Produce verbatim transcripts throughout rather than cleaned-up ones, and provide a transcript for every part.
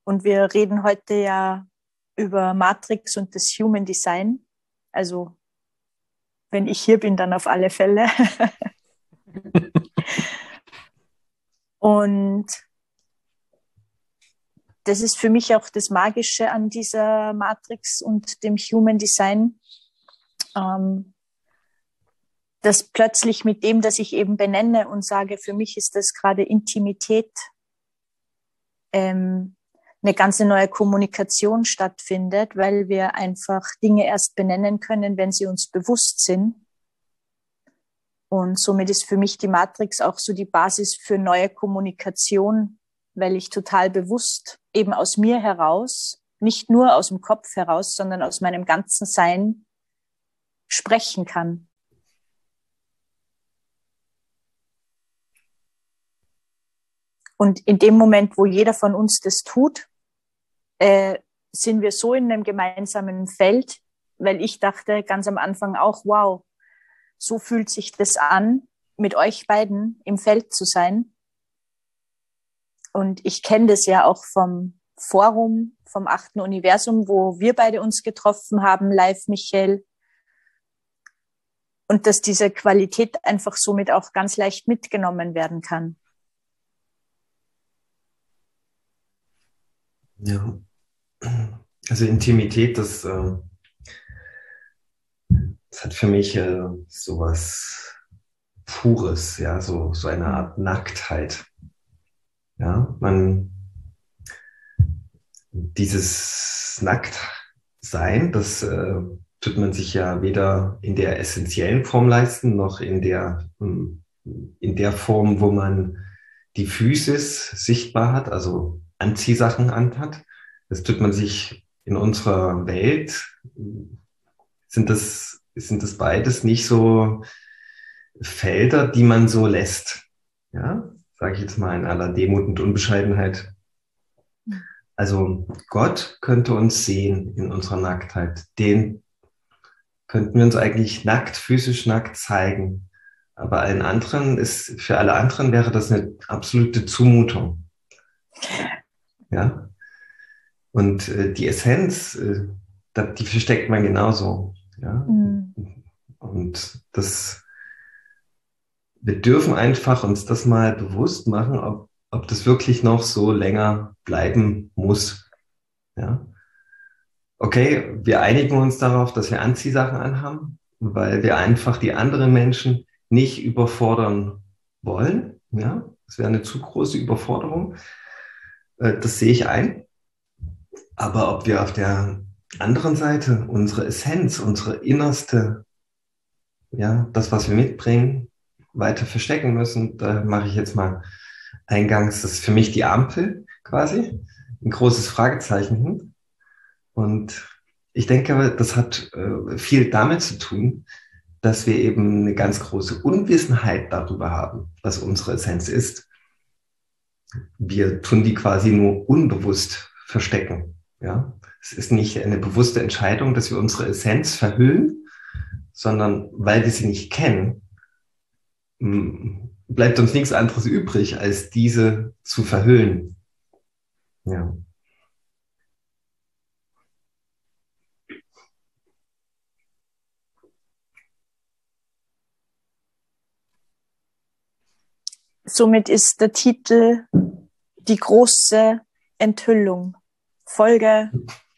Und wir reden heute ja über Matrix und das Human Design. Also wenn ich hier bin, dann auf alle Fälle. Und das ist für mich auch das Magische an dieser Matrix und dem Human Design, ähm, dass plötzlich mit dem, dass ich eben benenne und sage, für mich ist das gerade Intimität, ähm, eine ganz neue Kommunikation stattfindet, weil wir einfach Dinge erst benennen können, wenn sie uns bewusst sind. Und somit ist für mich die Matrix auch so die Basis für neue Kommunikation, weil ich total bewusst eben aus mir heraus, nicht nur aus dem Kopf heraus, sondern aus meinem ganzen Sein sprechen kann. Und in dem Moment, wo jeder von uns das tut, äh, sind wir so in einem gemeinsamen Feld, weil ich dachte ganz am Anfang auch, wow, so fühlt sich das an, mit euch beiden im Feld zu sein. Und ich kenne das ja auch vom Forum, vom achten Universum, wo wir beide uns getroffen haben, live, Michael. Und dass diese Qualität einfach somit auch ganz leicht mitgenommen werden kann. Ja, also Intimität, das, äh, das hat für mich äh, sowas Pures, ja, so, so eine Art Nacktheit. Ja, man, dieses Nacktsein, das äh, tut man sich ja weder in der essentiellen Form leisten, noch in der, in der Form, wo man die Physis sichtbar hat, also Anziehsachen anhat. Das tut man sich in unserer Welt, sind das, sind das beides nicht so Felder, die man so lässt. Ja, sage ich jetzt mal in aller Demut und Unbescheidenheit. Also Gott könnte uns sehen in unserer Nacktheit. Den könnten wir uns eigentlich nackt, physisch nackt zeigen. Aber allen anderen ist, für alle anderen wäre das eine absolute Zumutung. Ja. Und äh, die Essenz, äh, die versteckt man genauso. Ja. Mhm. Und das, wir dürfen einfach uns das mal bewusst machen, ob, ob das wirklich noch so länger bleiben muss. Ja. Okay, wir einigen uns darauf, dass wir Anziehsachen anhaben, weil wir einfach die anderen Menschen nicht überfordern wollen. Ja, das wäre eine zu große Überforderung. Das sehe ich ein. Aber ob wir auf der anderen Seite unsere Essenz, unsere innerste, ja, das, was wir mitbringen, weiter verstecken müssen, da mache ich jetzt mal eingangs, das ist für mich die Ampel quasi, ein großes Fragezeichen hin. Und ich denke, das hat äh, viel damit zu tun, dass wir eben eine ganz große Unwissenheit darüber haben, was unsere Essenz ist. Wir tun die quasi nur unbewusst verstecken. Ja? Es ist nicht eine bewusste Entscheidung, dass wir unsere Essenz verhüllen, sondern weil wir sie nicht kennen, bleibt uns nichts anderes übrig, als diese zu verhüllen. Ja. Somit ist der Titel Die große Enthüllung. Folge.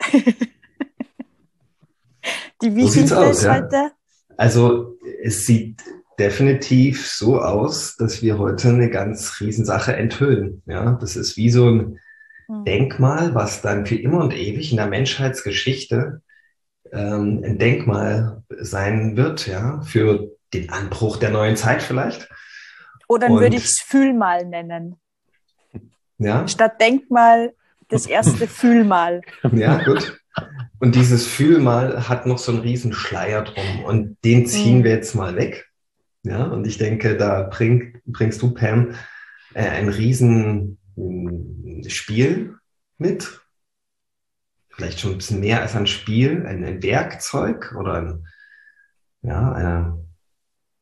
Die wie So sieht's aus, ist ja. heute? Also es sieht definitiv so aus, dass wir heute eine ganz Riesensache enthüllen. Ja, das ist wie so ein mhm. Denkmal, was dann für immer und ewig in der Menschheitsgeschichte ähm, ein Denkmal sein wird, ja, für den Anbruch der neuen Zeit vielleicht. Oder dann würde ich es Fühlmal nennen. Ja. Statt Denkmal das erste Fühlmal. Ja, gut. Und dieses Fühlmal hat noch so einen riesen Schleier drum und den ziehen mhm. wir jetzt mal weg. Ja, und ich denke, da bring, bringst du, Pam, äh, ein riesen äh, Spiel mit. Vielleicht schon ein bisschen mehr als ein Spiel, ein, ein Werkzeug oder ein, ja, eine,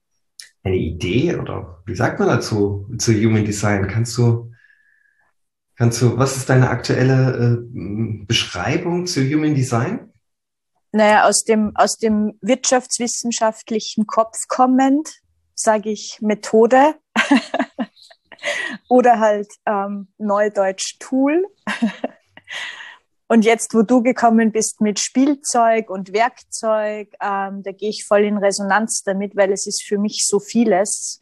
eine Idee oder wie sagt man dazu, zu Human Design? Kannst du Kannst du, was ist deine aktuelle äh, Beschreibung zu Human Design? Naja, aus dem, aus dem wirtschaftswissenschaftlichen Kopf kommend, sage ich Methode oder halt ähm, Neudeutsch Tool. Und jetzt, wo du gekommen bist mit Spielzeug und Werkzeug, ähm, da gehe ich voll in Resonanz damit, weil es ist für mich so vieles.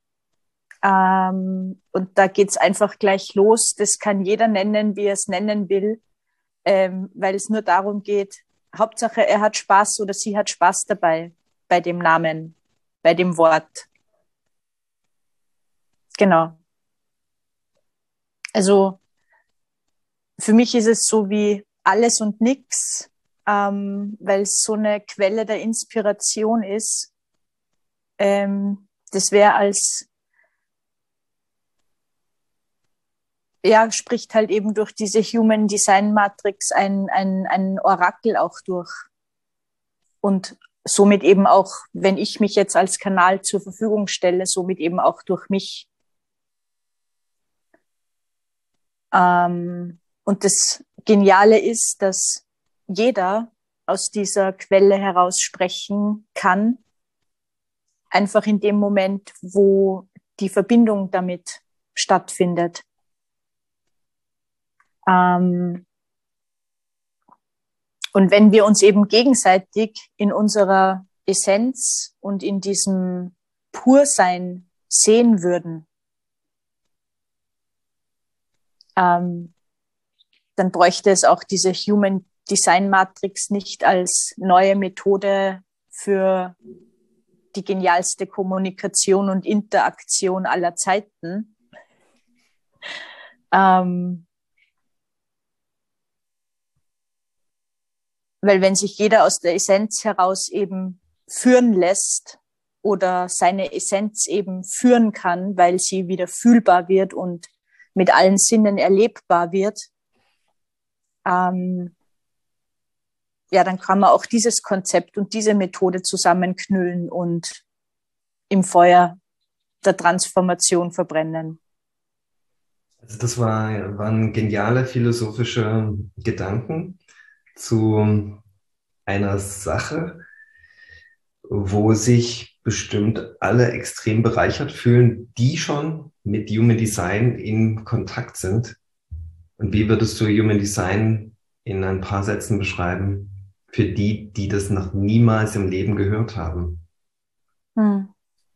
Ähm, und da geht's einfach gleich los. Das kann jeder nennen, wie er es nennen will, ähm, weil es nur darum geht, Hauptsache er hat Spaß oder sie hat Spaß dabei, bei dem Namen, bei dem Wort. Genau. Also für mich ist es so wie alles und nix, ähm, weil es so eine Quelle der Inspiration ist. Ähm, das wäre als, ja, spricht halt eben durch diese Human Design Matrix ein, ein, ein Orakel auch durch. Und somit eben auch, wenn ich mich jetzt als Kanal zur Verfügung stelle, somit eben auch durch mich. Ähm, und das Geniale ist, dass jeder aus dieser Quelle heraus sprechen kann, einfach in dem Moment, wo die Verbindung damit stattfindet. Ähm, und wenn wir uns eben gegenseitig in unserer Essenz und in diesem Pursein sehen würden, ähm, dann bräuchte es auch diese Human Design Matrix nicht als neue Methode für die genialste Kommunikation und Interaktion aller Zeiten. Ähm, weil wenn sich jeder aus der Essenz heraus eben führen lässt oder seine Essenz eben führen kann, weil sie wieder fühlbar wird und mit allen Sinnen erlebbar wird, ähm, ja, dann kann man auch dieses Konzept und diese Methode zusammenknüllen und im Feuer der Transformation verbrennen. Also das war, waren geniale philosophische Gedanken zu einer Sache, wo sich bestimmt alle extrem bereichert fühlen, die schon mit Human Design in Kontakt sind. Und wie würdest du Human Design in ein paar Sätzen beschreiben für die, die das noch niemals im Leben gehört haben? Hm.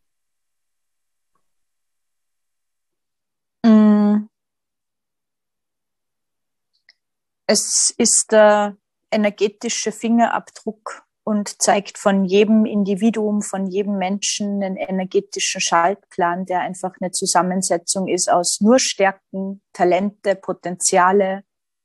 Mm. Es ist der energetische Fingerabdruck und zeigt von jedem Individuum, von jedem Menschen einen energetischen Schaltplan, der einfach eine Zusammensetzung ist aus nur Stärken, Talente, Potenziale.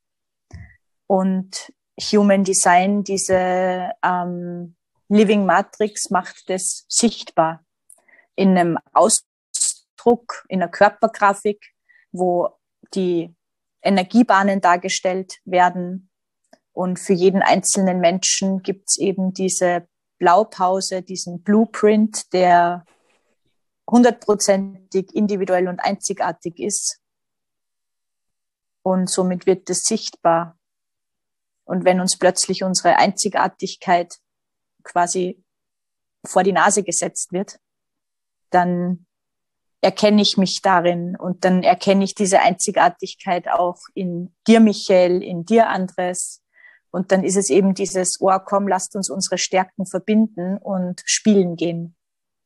Und Human Design, diese ähm, Living Matrix, macht das sichtbar in einem Ausdruck, in einer Körpergrafik, wo die Energiebahnen dargestellt werden. Und für jeden einzelnen Menschen gibt es eben diese Blaupause, diesen Blueprint, der hundertprozentig individuell und einzigartig ist. Und somit wird das sichtbar. Und wenn uns plötzlich unsere Einzigartigkeit quasi vor die Nase gesetzt wird, dann erkenne ich mich darin und dann erkenne ich diese Einzigartigkeit auch in dir, Michael, in dir, Andres. Und dann ist es eben dieses, oh komm, lasst uns unsere Stärken verbinden und spielen gehen.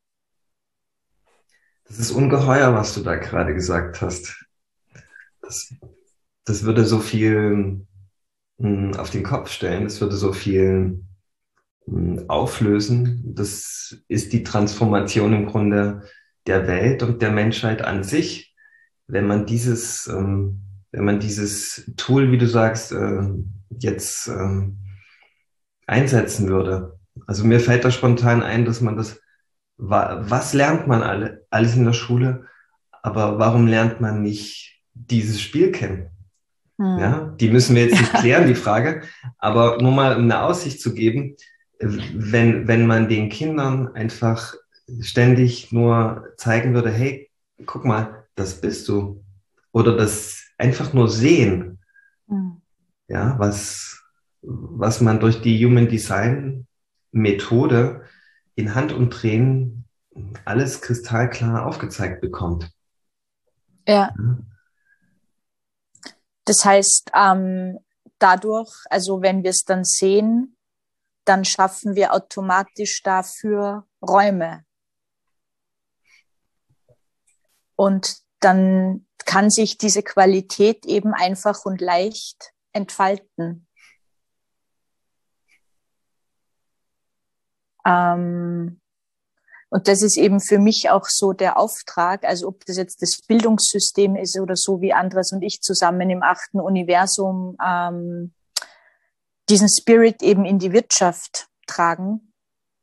Das ist ungeheuer, was du da gerade gesagt hast. Das, das würde so viel mh, auf den Kopf stellen, das würde so viel mh, auflösen. Das ist die Transformation im Grunde der Welt und der Menschheit an sich, wenn man dieses, ähm, wenn man dieses Tool, wie du sagst, äh, jetzt ähm, einsetzen würde. Also mir fällt da spontan ein, dass man das, was lernt man alle, alles in der Schule, aber warum lernt man nicht dieses Spiel kennen? Hm. Ja, die müssen wir jetzt nicht klären, die Frage, aber nur mal um eine Aussicht zu geben, wenn, wenn man den Kindern einfach ständig nur zeigen würde, hey, guck mal, das bist du. Oder das einfach nur sehen, Mhm. ja, was, was man durch die Human Design Methode in Handumdrehen alles kristallklar aufgezeigt bekommt. Ja, Ja, das heißt, ähm, dadurch, also wenn wir es dann sehen, dann schaffen wir automatisch dafür Räume. Und dann kann sich diese Qualität eben einfach und leicht entfalten. Ähm, und das ist eben für mich auch so der Auftrag, also ob das jetzt das Bildungssystem ist oder so wie Andres und ich zusammen im achten Universum ähm, diesen Spirit eben in die Wirtschaft tragen.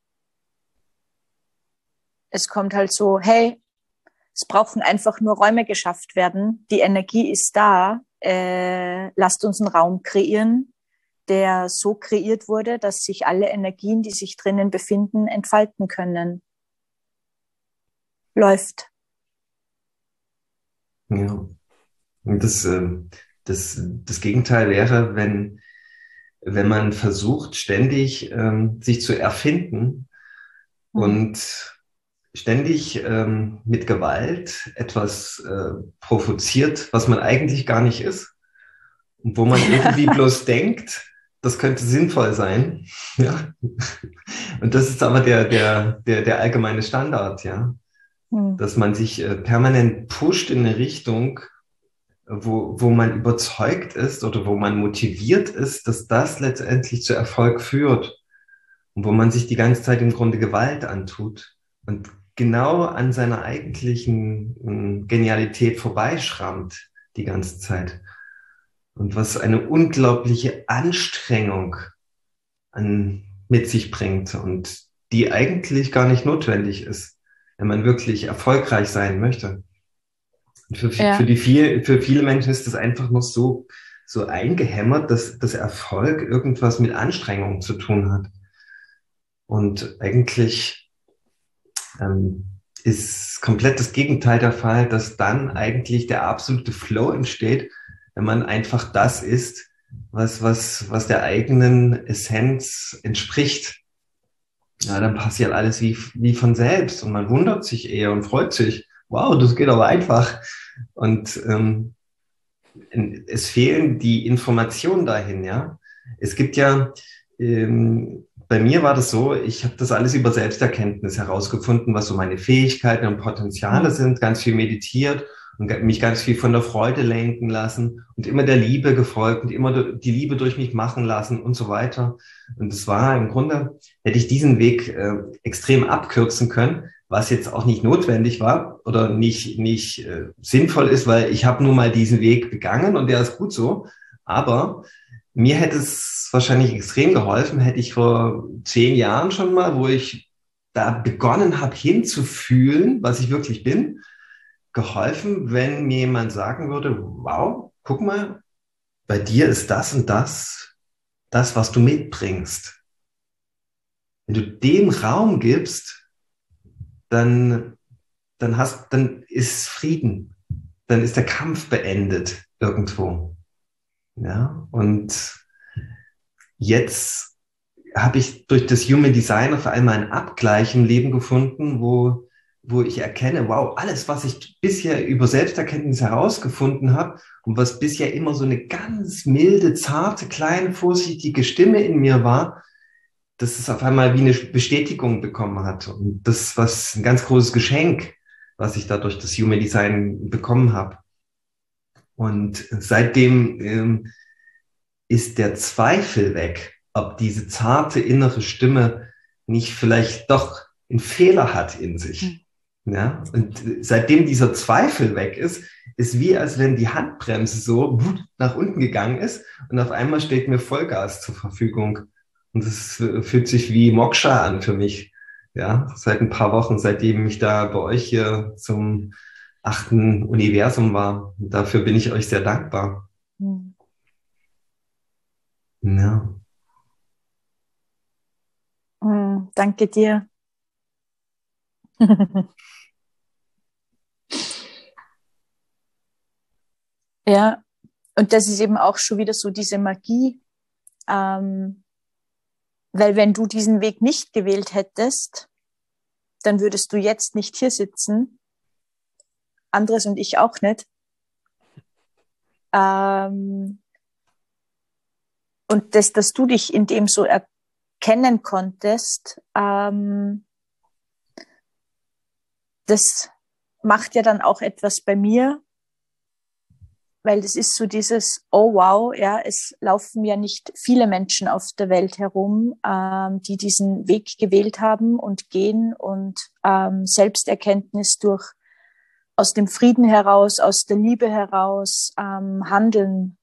Es kommt halt so, hey, es brauchen einfach nur Räume geschafft werden. Die Energie ist da. Äh, lasst uns einen Raum kreieren, der so kreiert wurde, dass sich alle Energien, die sich drinnen befinden, entfalten können. Läuft. ja. Und das, ähm, das, das Gegenteil wäre, wenn, wenn man versucht, ständig ähm, sich zu erfinden Hm. und ständig ähm, mit Gewalt etwas äh, provoziert, was man eigentlich gar nicht ist und wo man irgendwie bloß denkt, das könnte sinnvoll sein. Ja. Und das ist aber der, der, der, der allgemeine Standard, ja. Hm. Dass man sich äh, permanent pusht in eine Richtung, wo, wo man überzeugt ist oder wo man motiviert ist, dass das letztendlich zu Erfolg führt und wo man sich die ganze Zeit im Grunde Gewalt antut und genau an seiner eigentlichen äh, Genialität vorbeischrammt die ganze Zeit. Und was eine unglaubliche Anstrengung an, mit sich bringt und die eigentlich gar nicht notwendig ist, wenn man wirklich erfolgreich sein möchte. Und für, für, Ja, die viel, für viele Menschen ist das einfach noch so, so eingehämmert, dass, dass Erfolg irgendwas mit Anstrengung zu tun hat. Und eigentlich ähm, ist komplett das Gegenteil der Fall, dass dann eigentlich der absolute Flow entsteht, wenn man einfach das ist, was, was, was der eigenen Essenz entspricht. Ja, dann passiert alles wie, wie von selbst und man wundert sich eher und freut sich. Wow, das geht aber einfach. Und ähm, es fehlen die Informationen dahin, ja. Es gibt ja, ähm, bei mir war das so, ich habe das alles über Selbsterkenntnis herausgefunden, was so meine Fähigkeiten und Potenziale hm. sind, ganz viel meditiert und mich ganz viel von der Freude lenken lassen und immer der Liebe gefolgt und immer die Liebe durch mich machen lassen und so weiter. Und es war im Grunde, hätte ich diesen Weg äh, extrem abkürzen können, was jetzt auch nicht notwendig war oder nicht, nicht äh, sinnvoll ist, weil ich habe nun mal diesen Weg begangen und der ist gut so. Aber mir hätte es wahrscheinlich extrem geholfen, hätte ich vor zehn Jahren schon mal, wo ich da begonnen habe hinzufühlen, was ich wirklich bin, geholfen, wenn mir jemand sagen würde, wow, guck mal, bei dir ist das und das, das, was du mitbringst. Wenn du dem Raum gibst, dann dann hast, dann ist Frieden, dann ist der Kampf beendet irgendwo. Ja, und jetzt habe ich durch das Human Design auf einmal einen Abgleich im Leben gefunden, wo, wo ich erkenne, wow, alles, was ich bisher über Selbsterkenntnis herausgefunden habe und was bisher immer so eine ganz milde, zarte, kleine, vorsichtige Stimme in mir war, dass es auf einmal wie eine Bestätigung bekommen hat. Und das, was ein ganz großes Geschenk, was ich da durch das Human Design bekommen habe. Und seitdem ähm, ist der Zweifel weg, ob diese zarte innere Stimme nicht vielleicht doch einen Fehler hat in Hm. sich. Ja? Und seitdem dieser Zweifel weg ist, ist wie als wenn die Handbremse so nach unten gegangen ist und auf einmal steht mir Vollgas zur Verfügung. Und das fühlt sich wie Moksha an für mich. Ja, seit ein paar Wochen, seitdem ich da bei euch hier zum achten Universum war. Und dafür bin ich euch sehr dankbar. Hm. Ja. Hm. Danke dir. Ja, Und das ist eben auch schon wieder so diese Magie, ähm, weil wenn du diesen Weg nicht gewählt hättest, dann würdest du jetzt nicht hier sitzen, Andres und ich auch nicht. Ähm, und das, dass du dich in dem so erkennen konntest, ähm, das macht ja dann auch etwas bei mir, weil das ist so dieses, oh wow, ja, es laufen ja nicht viele Menschen auf der Welt herum, ähm, die diesen Weg gewählt haben und gehen und ähm, Selbsterkenntnis durch aus dem Frieden heraus, aus der Liebe heraus ähm, handeln.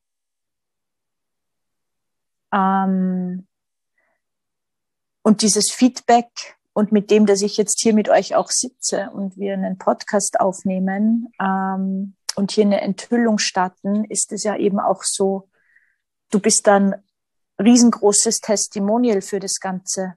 Ähm, und dieses Feedback und mit dem, dass ich jetzt hier mit euch auch sitze und wir einen Podcast aufnehmen, ähm, und hier eine Enthüllung starten, ist es ja eben auch so, du bist dann riesengroßes Testimonial für das Ganze.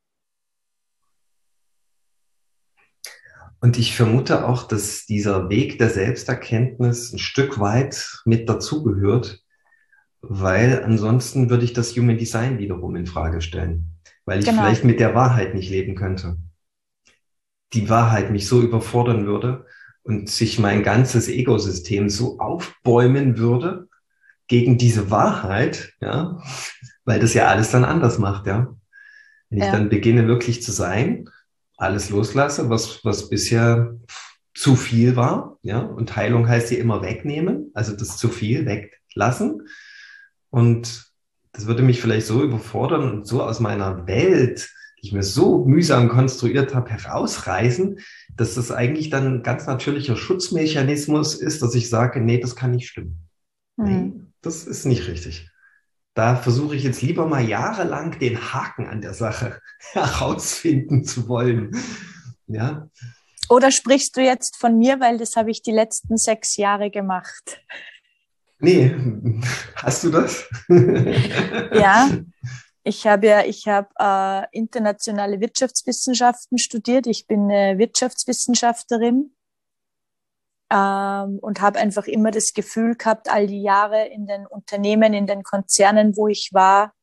Und ich vermute auch, dass dieser Weg der Selbsterkenntnis ein Stück weit mit dazugehört, weil ansonsten würde ich das Human Design wiederum in Frage stellen, weil ich Genau. vielleicht mit der Wahrheit nicht leben könnte. Die Wahrheit mich so überfordern würde und sich mein ganzes Ego-System so aufbäumen würde gegen diese Wahrheit, ja, weil das ja alles dann anders macht, ja. Wenn ich Ja. dann beginne wirklich zu sein, alles loslasse, was, was bisher zu viel war, ja, und Heilung heißt ja immer wegnehmen, also das zu viel weglassen. Und das würde mich vielleicht so überfordern und so aus meiner Welt, die ich mir so mühsam konstruiert habe, herausreißen, dass das eigentlich dann ein ganz natürlicher Schutzmechanismus ist, dass ich sage, nee, das kann nicht stimmen. Mhm. Nee, das ist nicht richtig. Da versuche ich jetzt lieber mal jahrelang den Haken an der Sache herausfinden zu wollen. Ja. Oder sprichst du jetzt von mir, weil das habe ich die letzten sechs Jahre gemacht. Nee, hast du das? Ja, ich habe ja, ich habe äh, internationale Wirtschaftswissenschaften studiert. Ich bin eine Wirtschaftswissenschaftlerin ähm, und habe einfach immer das Gefühl gehabt, all die Jahre in den Unternehmen, in den Konzernen, wo ich war,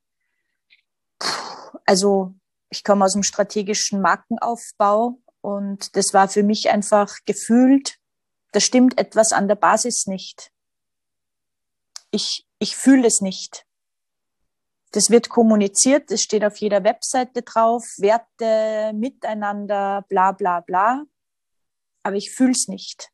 also ich komme aus dem strategischen Markenaufbau und das war für mich einfach gefühlt, da stimmt etwas an der Basis nicht. Ich, ich fühle es nicht. Das wird kommuniziert, das steht auf jeder Webseite drauf, Werte, Miteinander, bla bla bla, aber ich fühle es nicht.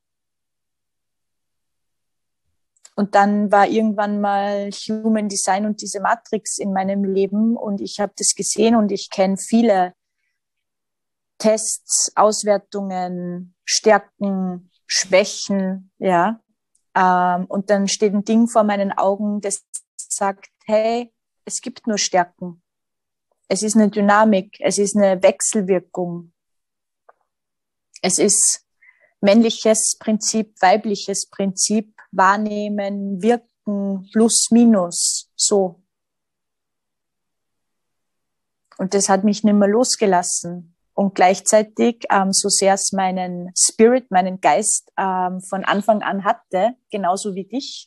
Und dann war irgendwann mal Human Design und diese Matrix in meinem Leben und ich habe das gesehen und ich kenne viele Tests, Auswertungen, Stärken, Schwächen, ja. Ähm, und dann steht ein Ding vor meinen Augen, das sagt, hey, es gibt nur Stärken. Es ist eine Dynamik, es ist eine Wechselwirkung. Es ist männliches Prinzip, weibliches Prinzip, wahrnehmen, wirken, plus, minus, so. Und das hat mich nicht mehr losgelassen. Und gleichzeitig, ähm, so sehr es meinen Spirit, meinen Geist ähm, von Anfang an hatte, genauso wie dich.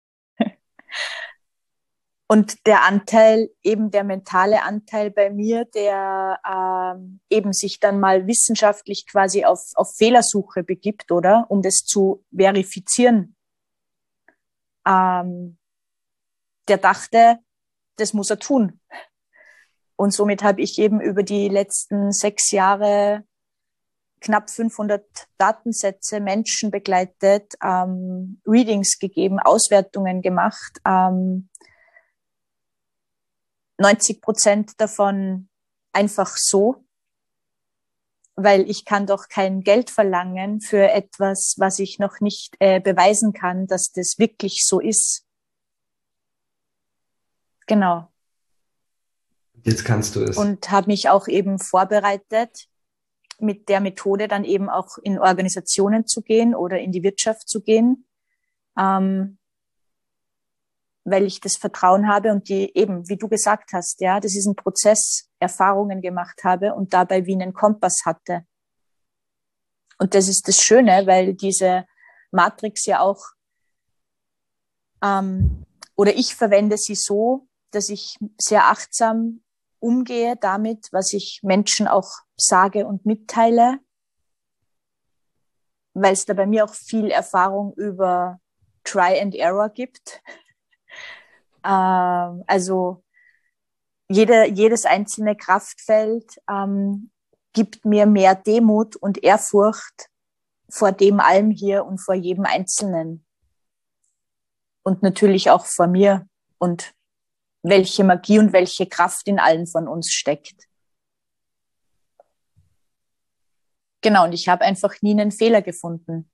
Und der Anteil, eben der mentale Anteil bei mir, der ähm, eben sich dann mal wissenschaftlich quasi auf, auf Fehlersuche begibt, oder? Um das zu verifizieren. Ähm, der dachte, das muss er tun. Und somit habe ich eben über die letzten sechs Jahre knapp fünfhundert Datensätze, Menschen begleitet, ähm, Readings gegeben, Auswertungen gemacht, ähm, neunzig Prozent davon einfach so, weil ich kann doch kein Geld verlangen für etwas, was ich noch nicht äh, beweisen kann, dass das wirklich so ist. Genau. Jetzt kannst du es. Und habe mich auch eben vorbereitet, mit der Methode dann eben auch in Organisationen zu gehen oder in die Wirtschaft zu gehen, ähm, weil ich das Vertrauen habe und die eben, wie du gesagt hast, ja, das ist ein Prozess, Erfahrungen gemacht habe und dabei wie einen Kompass hatte. Und das ist das Schöne, weil diese Matrix ja auch Ähm, oder ich verwende sie so, dass ich sehr achtsam umgehe damit, was ich Menschen auch sage und mitteile, weil es da bei mir auch viel Erfahrung über Try and Error gibt. Ähm, also jede, jedes einzelne Kraftfeld ähm, gibt mir mehr Demut und Ehrfurcht vor dem allem hier und vor jedem Einzelnen. Und natürlich auch vor mir und welche Magie und welche Kraft in allen von uns steckt. Genau, und ich habe einfach nie einen Fehler gefunden.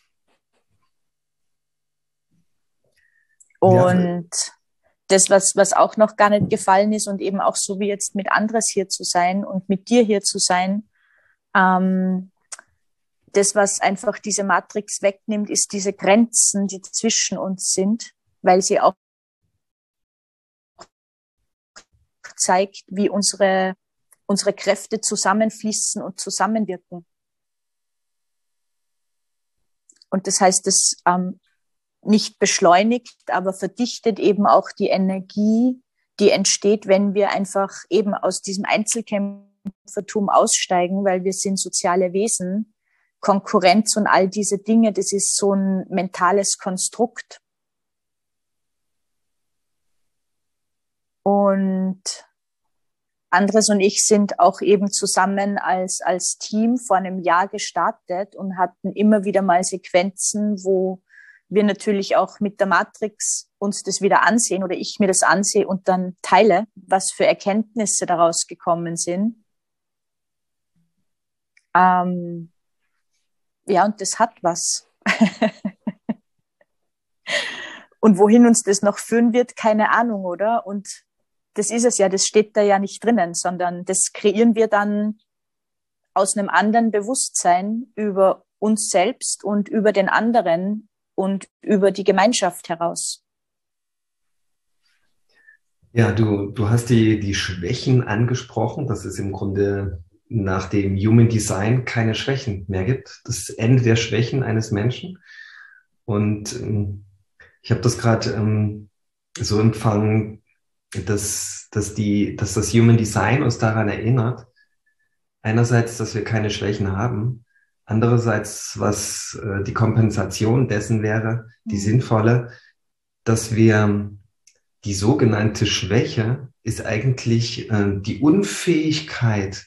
Und ja, das, was, was auch noch gar nicht gefallen ist und eben auch so wie jetzt mit Andres hier zu sein und mit dir hier zu sein, ähm, das, was einfach diese Matrix wegnimmt, ist diese Grenzen, die zwischen uns sind, weil sie auch zeigt, wie unsere, unsere Kräfte zusammenfließen und zusammenwirken. Und das heißt, es ähm, nicht beschleunigt, aber verdichtet eben auch die Energie, die entsteht, wenn wir einfach eben aus diesem Einzelkämpfertum aussteigen, weil wir sind soziale Wesen. Konkurrenz und all diese Dinge, das ist so ein mentales Konstrukt. Und Andres und ich sind auch eben zusammen als, als Team vor einem Jahr gestartet und hatten immer wieder mal Sequenzen, wo wir natürlich auch mit der Matrix uns das wieder ansehen oder ich mir das ansehe und dann teile, was für Erkenntnisse daraus gekommen sind. Ähm, ja, und das hat was. Und wohin uns das noch führen wird, keine Ahnung, oder? Und das ist es ja, das steht da ja nicht drinnen, sondern das kreieren wir dann aus einem anderen Bewusstsein über uns selbst und über den anderen und über die Gemeinschaft heraus. Ja, du, du hast die, die Schwächen angesprochen, dass es im Grunde nach dem Human Design keine Schwächen mehr gibt. Das Ende der Schwächen eines Menschen. Und ähm, ich habe das gerade ähm, so empfangen, dass, dass, die, dass das Human Design uns daran erinnert, einerseits, dass wir keine Schwächen haben, andererseits, was äh, die Kompensation dessen wäre, die mhm. sinnvolle, dass wir die sogenannte Schwäche ist eigentlich äh, die Unfähigkeit,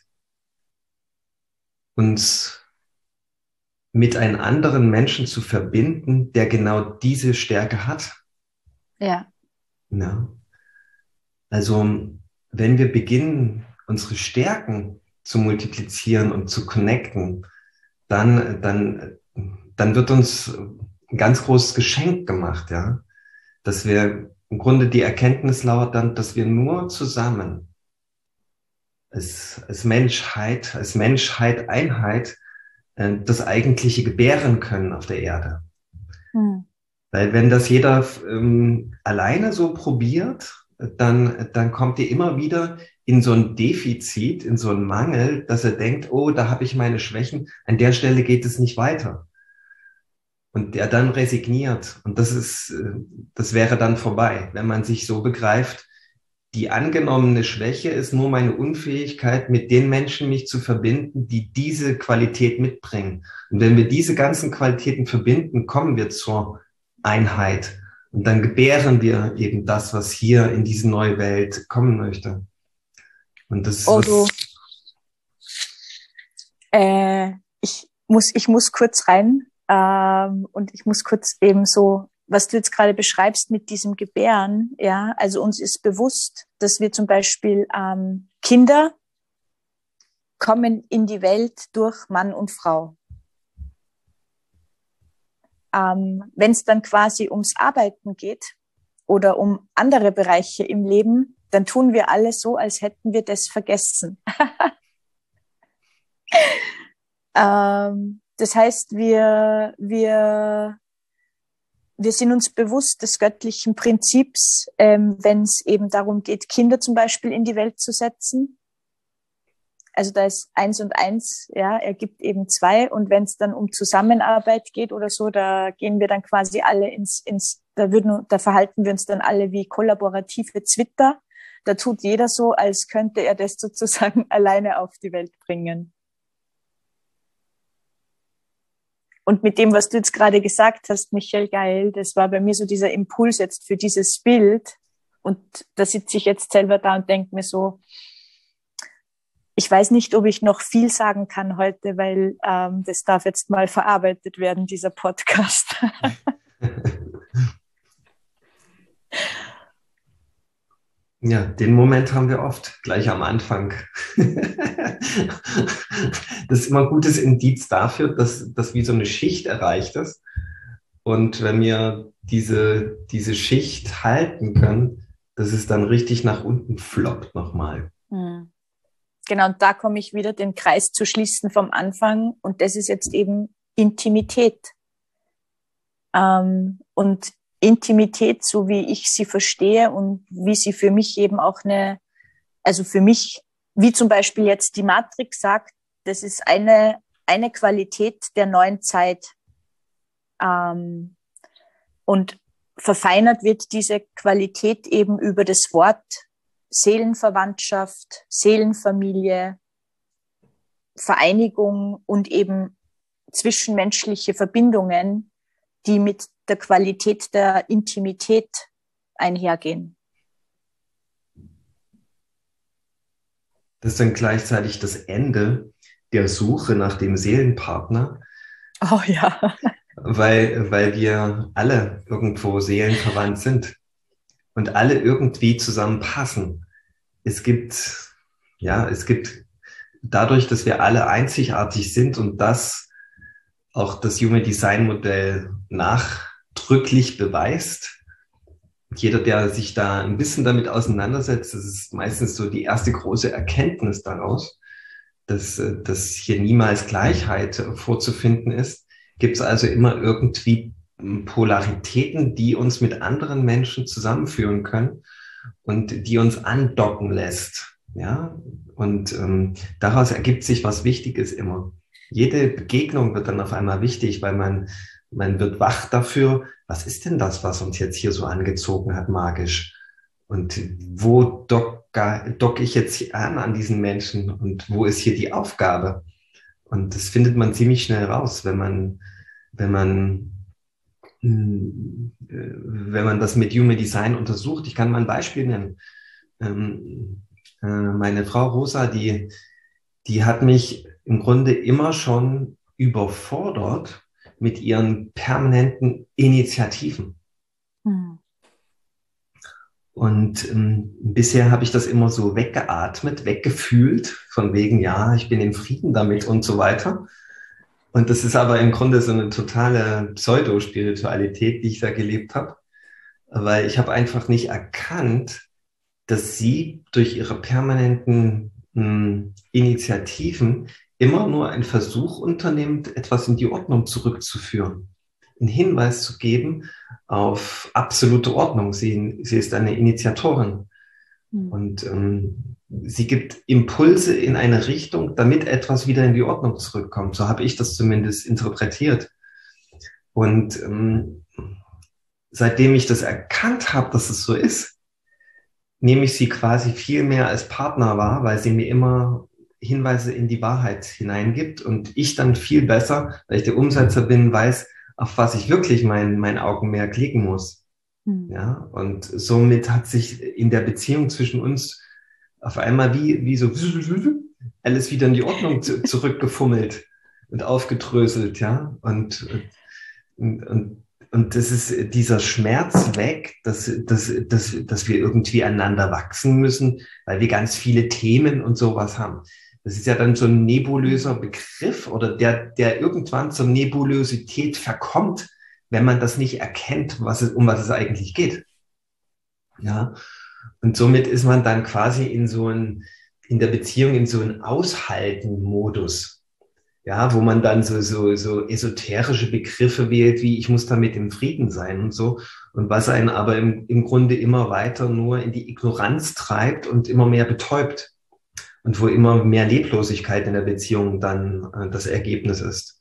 uns mit einem anderen Menschen zu verbinden, der genau diese Stärke hat. Ja. Ja. Also, wenn wir beginnen, unsere Stärken zu multiplizieren und zu connecten, dann, dann, dann wird uns ein ganz großes Geschenk gemacht, ja. Dass wir im Grunde die Erkenntnis lautet dann, dass wir nur zusammen als, als Menschheit, als Menschheit, Einheit, äh, das Eigentliche gebären können auf der Erde. Hm. Weil wenn das jeder ähm, alleine so probiert, dann, dann kommt ihr immer wieder in so ein Defizit, in so einen Mangel, dass er denkt, oh, da habe ich meine Schwächen, an der Stelle geht es nicht weiter. Und der dann resigniert. Und das ist, das wäre dann vorbei, wenn man sich so begreift, die angenommene Schwäche ist nur meine Unfähigkeit, mit den Menschen mich zu verbinden, die diese Qualität mitbringen. Und wenn wir diese ganzen Qualitäten verbinden, kommen wir zur Einheit. Und dann gebären wir eben das, was hier in diese neue Welt kommen möchte. Und das oh, du. Äh, ich muss, ich muss kurz rein. Ähm, und ich muss kurz eben so, was du jetzt gerade beschreibst mit diesem Gebären, ja, also uns ist bewusst, dass wir zum Beispiel ähm, Kinder kommen in die Welt durch Mann und Frau. Ähm, wenn es dann quasi ums Arbeiten geht oder um andere Bereiche im Leben, dann tun wir alle so, als hätten wir das vergessen. ähm, Das heißt, wir, wir, wir sind uns bewusst des göttlichen Prinzips, ähm, wenn es eben darum geht, Kinder zum Beispiel in die Welt zu setzen. Also da ist eins und eins, ja, ergibt eben zwei. Und wenn es dann um Zusammenarbeit geht oder so, da gehen wir dann quasi alle ins, ins da würden, da verhalten wir uns dann alle wie kollaborative Zwitter. Da tut jeder so, als könnte er das sozusagen alleine auf die Welt bringen. Und mit dem, was du jetzt gerade gesagt hast, Michael, geil, das war bei mir so dieser Impuls jetzt für dieses Bild. Und da sitze ich jetzt selber da und denke mir so, ich weiß nicht, ob ich noch viel sagen kann heute, weil ähm, das darf jetzt mal verarbeitet werden, dieser Podcast. Ja, den Moment haben wir oft, gleich am Anfang. Das ist immer ein gutes Indiz dafür, dass, dass wie so eine Schicht erreicht ist. Und wenn wir diese, diese Schicht halten können, dass es dann richtig nach unten floppt nochmal. Mhm. Genau, und da komme ich wieder, den Kreis zu schließen vom Anfang. Und das ist jetzt eben Intimität. Ähm, und Intimität, so wie ich sie verstehe und wie sie für mich eben auch eine, also für mich, wie zum Beispiel jetzt die Matrix sagt, das ist eine, eine Qualität der neuen Zeit. Ähm, und verfeinert wird diese Qualität eben über das Wort Seelenverwandtschaft, Seelenfamilie, Vereinigung und eben zwischenmenschliche Verbindungen, die mit der Qualität der Intimität einhergehen. Das ist dann gleichzeitig das Ende der Suche nach dem Seelenpartner. Oh ja. Weil, weil wir alle irgendwo seelenverwandt sind und alle irgendwie zusammenpassen. Es gibt, ja, es gibt dadurch, dass wir alle einzigartig sind und das auch das Human Design Modell nachdrücklich beweist. Jeder, der sich da ein bisschen damit auseinandersetzt, das ist meistens so die erste große Erkenntnis daraus, dass, dass hier niemals Gleichheit vorzufinden ist. Gibt es also immer irgendwie Polaritäten, die uns mit anderen Menschen zusammenführen können und die uns andocken lässt. Ja, und ähm, daraus ergibt sich was Wichtiges immer. Jede Begegnung wird dann auf einmal wichtig, weil man, man wird wach dafür, was ist denn das, was uns jetzt hier so angezogen hat, magisch? Und wo docke dock ich jetzt an an diesen Menschen und wo ist hier die Aufgabe? Und das findet man ziemlich schnell raus, wenn man, wenn man, wenn man das mit Human Design untersucht. Ich kann mal ein Beispiel nennen. Ähm, äh, meine Frau Rosa, die, die hat mich im Grunde immer schon überfordert mit ihren permanenten Initiativen. Hm. Und ähm, bisher habe ich das immer so weggeatmet, weggefühlt, von wegen, ja, ich bin im Frieden damit und so weiter. Und das ist aber im Grunde so eine totale Pseudo-Spiritualität, die ich da gelebt habe, weil ich habe einfach nicht erkannt, dass sie durch ihre permanenten mh, Initiativen immer nur einen Versuch unternimmt, etwas in die Ordnung zurückzuführen. Einen Hinweis zu geben auf absolute Ordnung. Sie, sie ist eine Initiatorin. Mhm. Und ähm, sie gibt Impulse in eine Richtung, damit etwas wieder in die Ordnung zurückkommt. So habe ich das zumindest interpretiert. Und ähm, seitdem ich das erkannt habe, dass es so ist, nehme ich sie quasi viel mehr als Partner wahr, weil sie mir immer Hinweise in die Wahrheit hineingibt und ich dann viel besser, weil ich der Umsetzer bin, weiß, auf was ich wirklich mein, mein Augenmerk legen muss. Mhm. Ja, und somit hat sich in der Beziehung zwischen uns auf einmal wie, wie so alles wieder in die Ordnung zu, zurückgefummelt und aufgedröselt, ja, und, und, und, und das ist dieser Schmerz weg, dass, dass, dass, dass wir irgendwie einander wachsen müssen, weil wir ganz viele Themen und sowas haben. Das ist ja dann so ein nebulöser Begriff oder der, der irgendwann zur Nebulosität verkommt, wenn man das nicht erkennt, was es, um was es eigentlich geht. Ja. Und somit ist man dann quasi in so ein, in der Beziehung in so einen Aushalten-Modus. Ja, wo man dann so, so, so esoterische Begriffe wählt, wie ich muss damit im Frieden sein und so. Und was einen aber im, im Grunde immer weiter nur in die Ignoranz treibt und immer mehr betäubt. Und wo immer mehr Leblosigkeit in der Beziehung dann äh, das Ergebnis ist.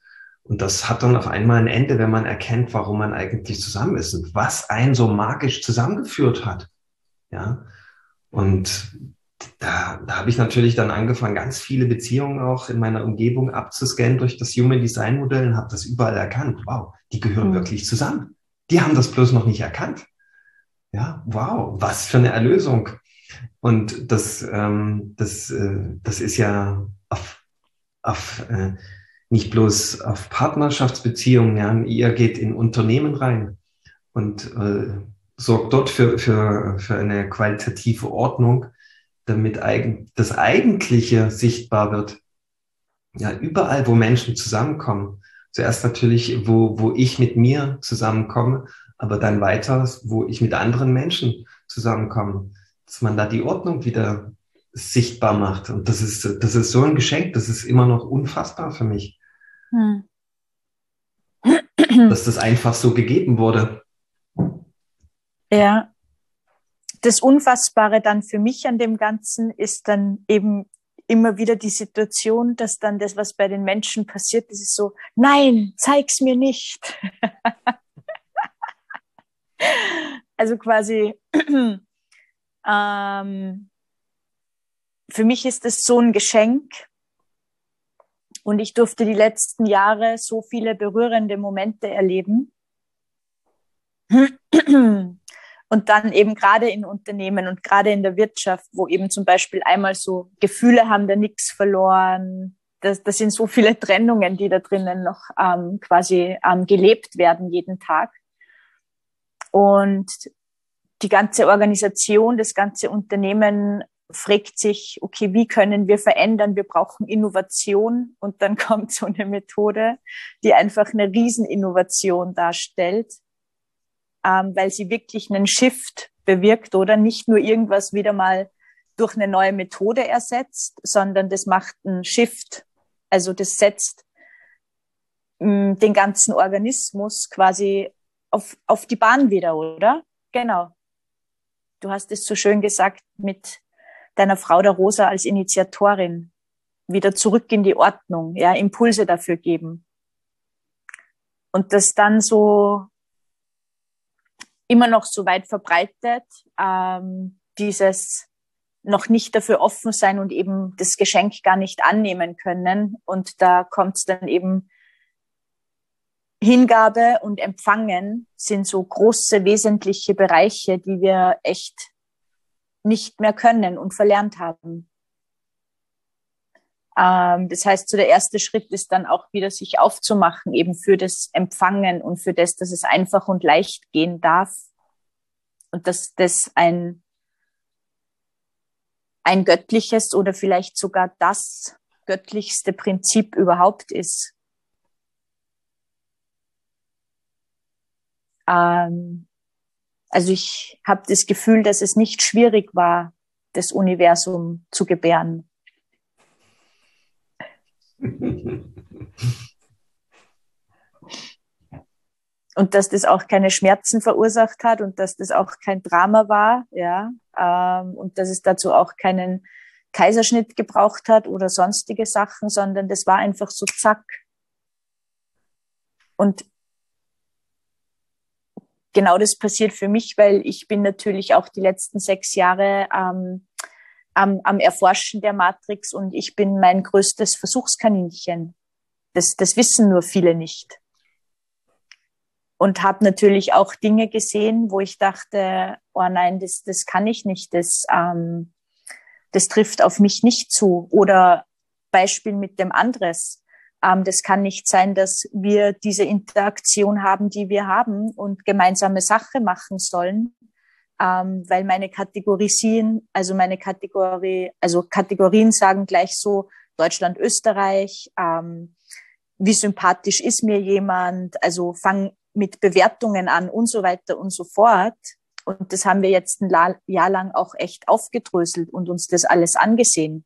Und das hat dann auf einmal ein Ende, wenn man erkennt, warum man eigentlich zusammen ist und was einen so magisch zusammengeführt hat. Ja. Und da, da habe ich natürlich dann angefangen, ganz viele Beziehungen auch in meiner Umgebung abzuscannen durch das Human Design Modell und habe das überall erkannt. Wow, die gehören mhm. wirklich zusammen. Die haben das bloß noch nicht erkannt. Ja, wow, was für eine Erlösung. Und das, ähm, das, äh, das ist ja auf, auf äh, nicht bloß auf Partnerschaftsbeziehungen, ja, ihr geht in Unternehmen rein und äh, sorgt dort für, für, für eine qualitative Ordnung, damit eigen, das Eigentliche sichtbar wird. Ja, überall, wo Menschen zusammenkommen. Zuerst natürlich, wo, wo ich mit mir zusammenkomme, aber dann weiter, wo ich mit anderen Menschen zusammenkomme, dass man da die Ordnung wieder sichtbar macht. Und das ist, das ist so ein Geschenk, das ist immer noch unfassbar für mich. Hm. Dass das einfach so gegeben wurde. Ja. Das Unfassbare dann für mich an dem Ganzen ist dann eben immer wieder die Situation, dass dann das, was bei den Menschen passiert, das ist so, nein, zeig's mir nicht. Also quasi, ähm, für mich ist es so ein Geschenk und ich durfte die letzten Jahre so viele berührende Momente erleben. Und dann eben gerade in Unternehmen und gerade in der Wirtschaft, wo eben zum Beispiel einmal so Gefühle haben da nichts verloren. Das, das sind so viele Trennungen, die da drinnen noch ähm, quasi ähm, gelebt werden jeden Tag. Und die ganze Organisation, das ganze Unternehmen fragt sich, okay, wie können wir verändern? Wir brauchen Innovation. Und dann kommt so eine Methode, die einfach eine Rieseninnovation darstellt. Ähm, weil sie wirklich einen Shift bewirkt oder nicht nur irgendwas wieder mal durch eine neue Methode ersetzt, sondern das macht einen Shift. Also das setzt mh, den ganzen Organismus quasi auf, auf die Bahn wieder, oder? Genau. Du hast es so schön gesagt mit deiner Frau der Rosa als Initiatorin. Wieder zurück in die Ordnung, ja, Impulse dafür geben. Und das dann so immer noch so weit verbreitet, ähm, dieses noch nicht dafür offen sein und eben das Geschenk gar nicht annehmen können. Und da kommt es dann eben, Hingabe und Empfangen sind so große, wesentliche Bereiche, die wir echt nicht mehr können und verlernt haben. Ähm, das heißt, so der erste Schritt ist dann auch wieder, sich aufzumachen, eben für das Empfangen und für das, dass es einfach und leicht gehen darf. Und dass das ein, ein göttliches oder vielleicht sogar das göttlichste Prinzip überhaupt ist. Ähm, also ich habe das Gefühl, dass es nicht schwierig war, das Universum zu gebären. Und dass das auch keine Schmerzen verursacht hat und dass das auch kein Drama war, ja, ähm, und dass es dazu auch keinen Kaiserschnitt gebraucht hat oder sonstige Sachen, sondern das war einfach so zack. Und genau das passiert für mich, weil ich bin natürlich auch die letzten sechs Jahre ähm, am, am Erforschen der Matrix und ich bin mein größtes Versuchskaninchen. Das, das wissen nur viele nicht. Und habe natürlich auch Dinge gesehen, wo ich dachte, oh nein, das, das kann ich nicht, das, ähm, das trifft auf mich nicht zu. Oder Beispiel mit dem Andres. Ähm, das kann nicht sein, dass wir diese Interaktion haben, die wir haben und gemeinsame Sache machen sollen, ähm, weil meine Kategorien, also meine Kategorie, also Kategorien sagen gleich so Deutschland, Österreich, ähm, wie sympathisch ist mir jemand, also fang mit Bewertungen an und so weiter und so fort. Und das haben wir jetzt ein Jahr lang auch echt aufgedröselt und uns das alles angesehen.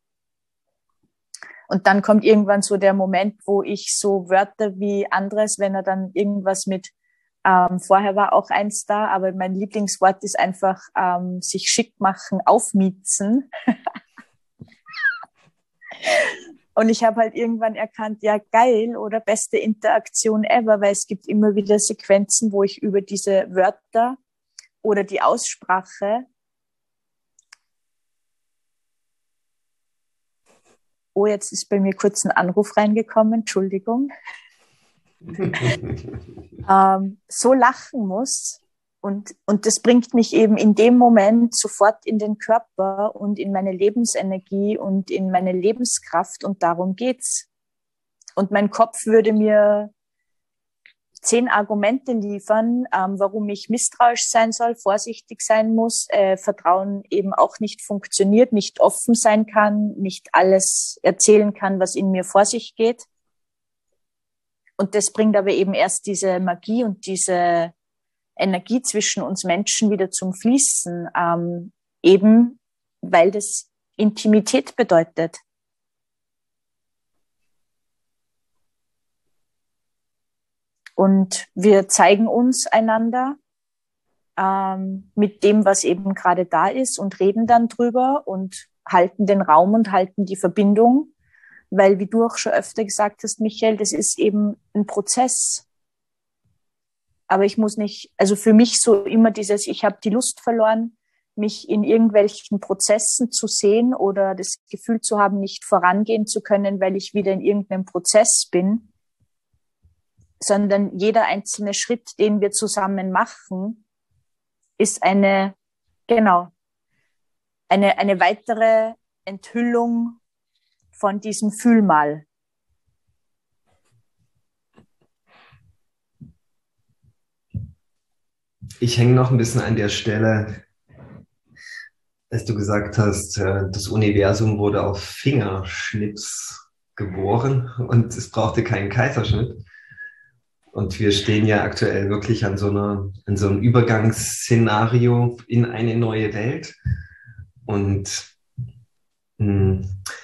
Und dann kommt irgendwann so der Moment, wo ich so Wörter wie Andres, wenn er dann irgendwas mit, ähm, vorher war auch eins da, aber mein Lieblingswort ist einfach ähm, sich schick machen, aufmiezen. Und ich habe halt irgendwann erkannt, ja geil oder beste Interaktion ever, weil es gibt immer wieder Sequenzen, wo ich über diese Wörter oder die Aussprache oh, jetzt ist bei mir kurz ein Anruf reingekommen, Entschuldigung, ähm, so lachen muss. Und, und das bringt mich eben in dem Moment sofort in den Körper und in meine Lebensenergie und in meine Lebenskraft. Und darum geht's. Und mein Kopf würde mir zehn Argumente liefern, ähm, warum ich misstrauisch sein soll, vorsichtig sein muss, äh, Vertrauen eben auch nicht funktioniert, nicht offen sein kann, nicht alles erzählen kann, was in mir vor sich geht. Und das bringt aber eben erst diese Magie und diese Energie zwischen uns Menschen wieder zum Fließen, ähm, eben weil das Intimität bedeutet. Und wir zeigen uns einander ähm, mit dem, was eben gerade da ist und reden dann drüber und halten den Raum und halten die Verbindung, weil, wie du auch schon öfter gesagt hast, Michael, das ist eben ein Prozess. Aber ich muss nicht, also für mich so immer dieses, ich habe die Lust verloren, mich in irgendwelchen Prozessen zu sehen oder das Gefühl zu haben, nicht vorangehen zu können, weil ich wieder in irgendeinem Prozess bin, sondern jeder einzelne Schritt, den wir zusammen machen, ist eine, genau, eine, eine weitere Enthüllung von diesem Fühlmal. Ich hänge noch ein bisschen an der Stelle, als du gesagt hast, das Universum wurde auf Fingerschnips geboren und es brauchte keinen Kaiserschnitt. Und wir stehen ja aktuell wirklich an so einer, an so einem Übergangsszenario in eine neue Welt. Und mh,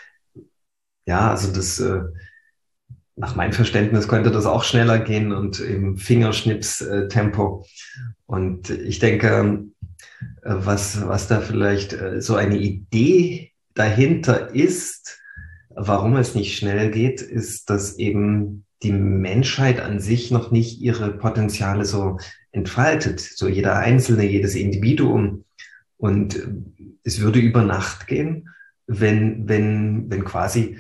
ja, also das, äh, nach meinem Verständnis könnte das auch schneller gehen und im Fingerschnips-Tempo. Und ich denke, was, was da vielleicht so eine Idee dahinter ist, warum es nicht schnell geht, ist, dass eben die Menschheit an sich noch nicht ihre Potenziale so entfaltet. So jeder Einzelne, jedes Individuum. Und es würde über Nacht gehen, wenn, wenn, wenn quasi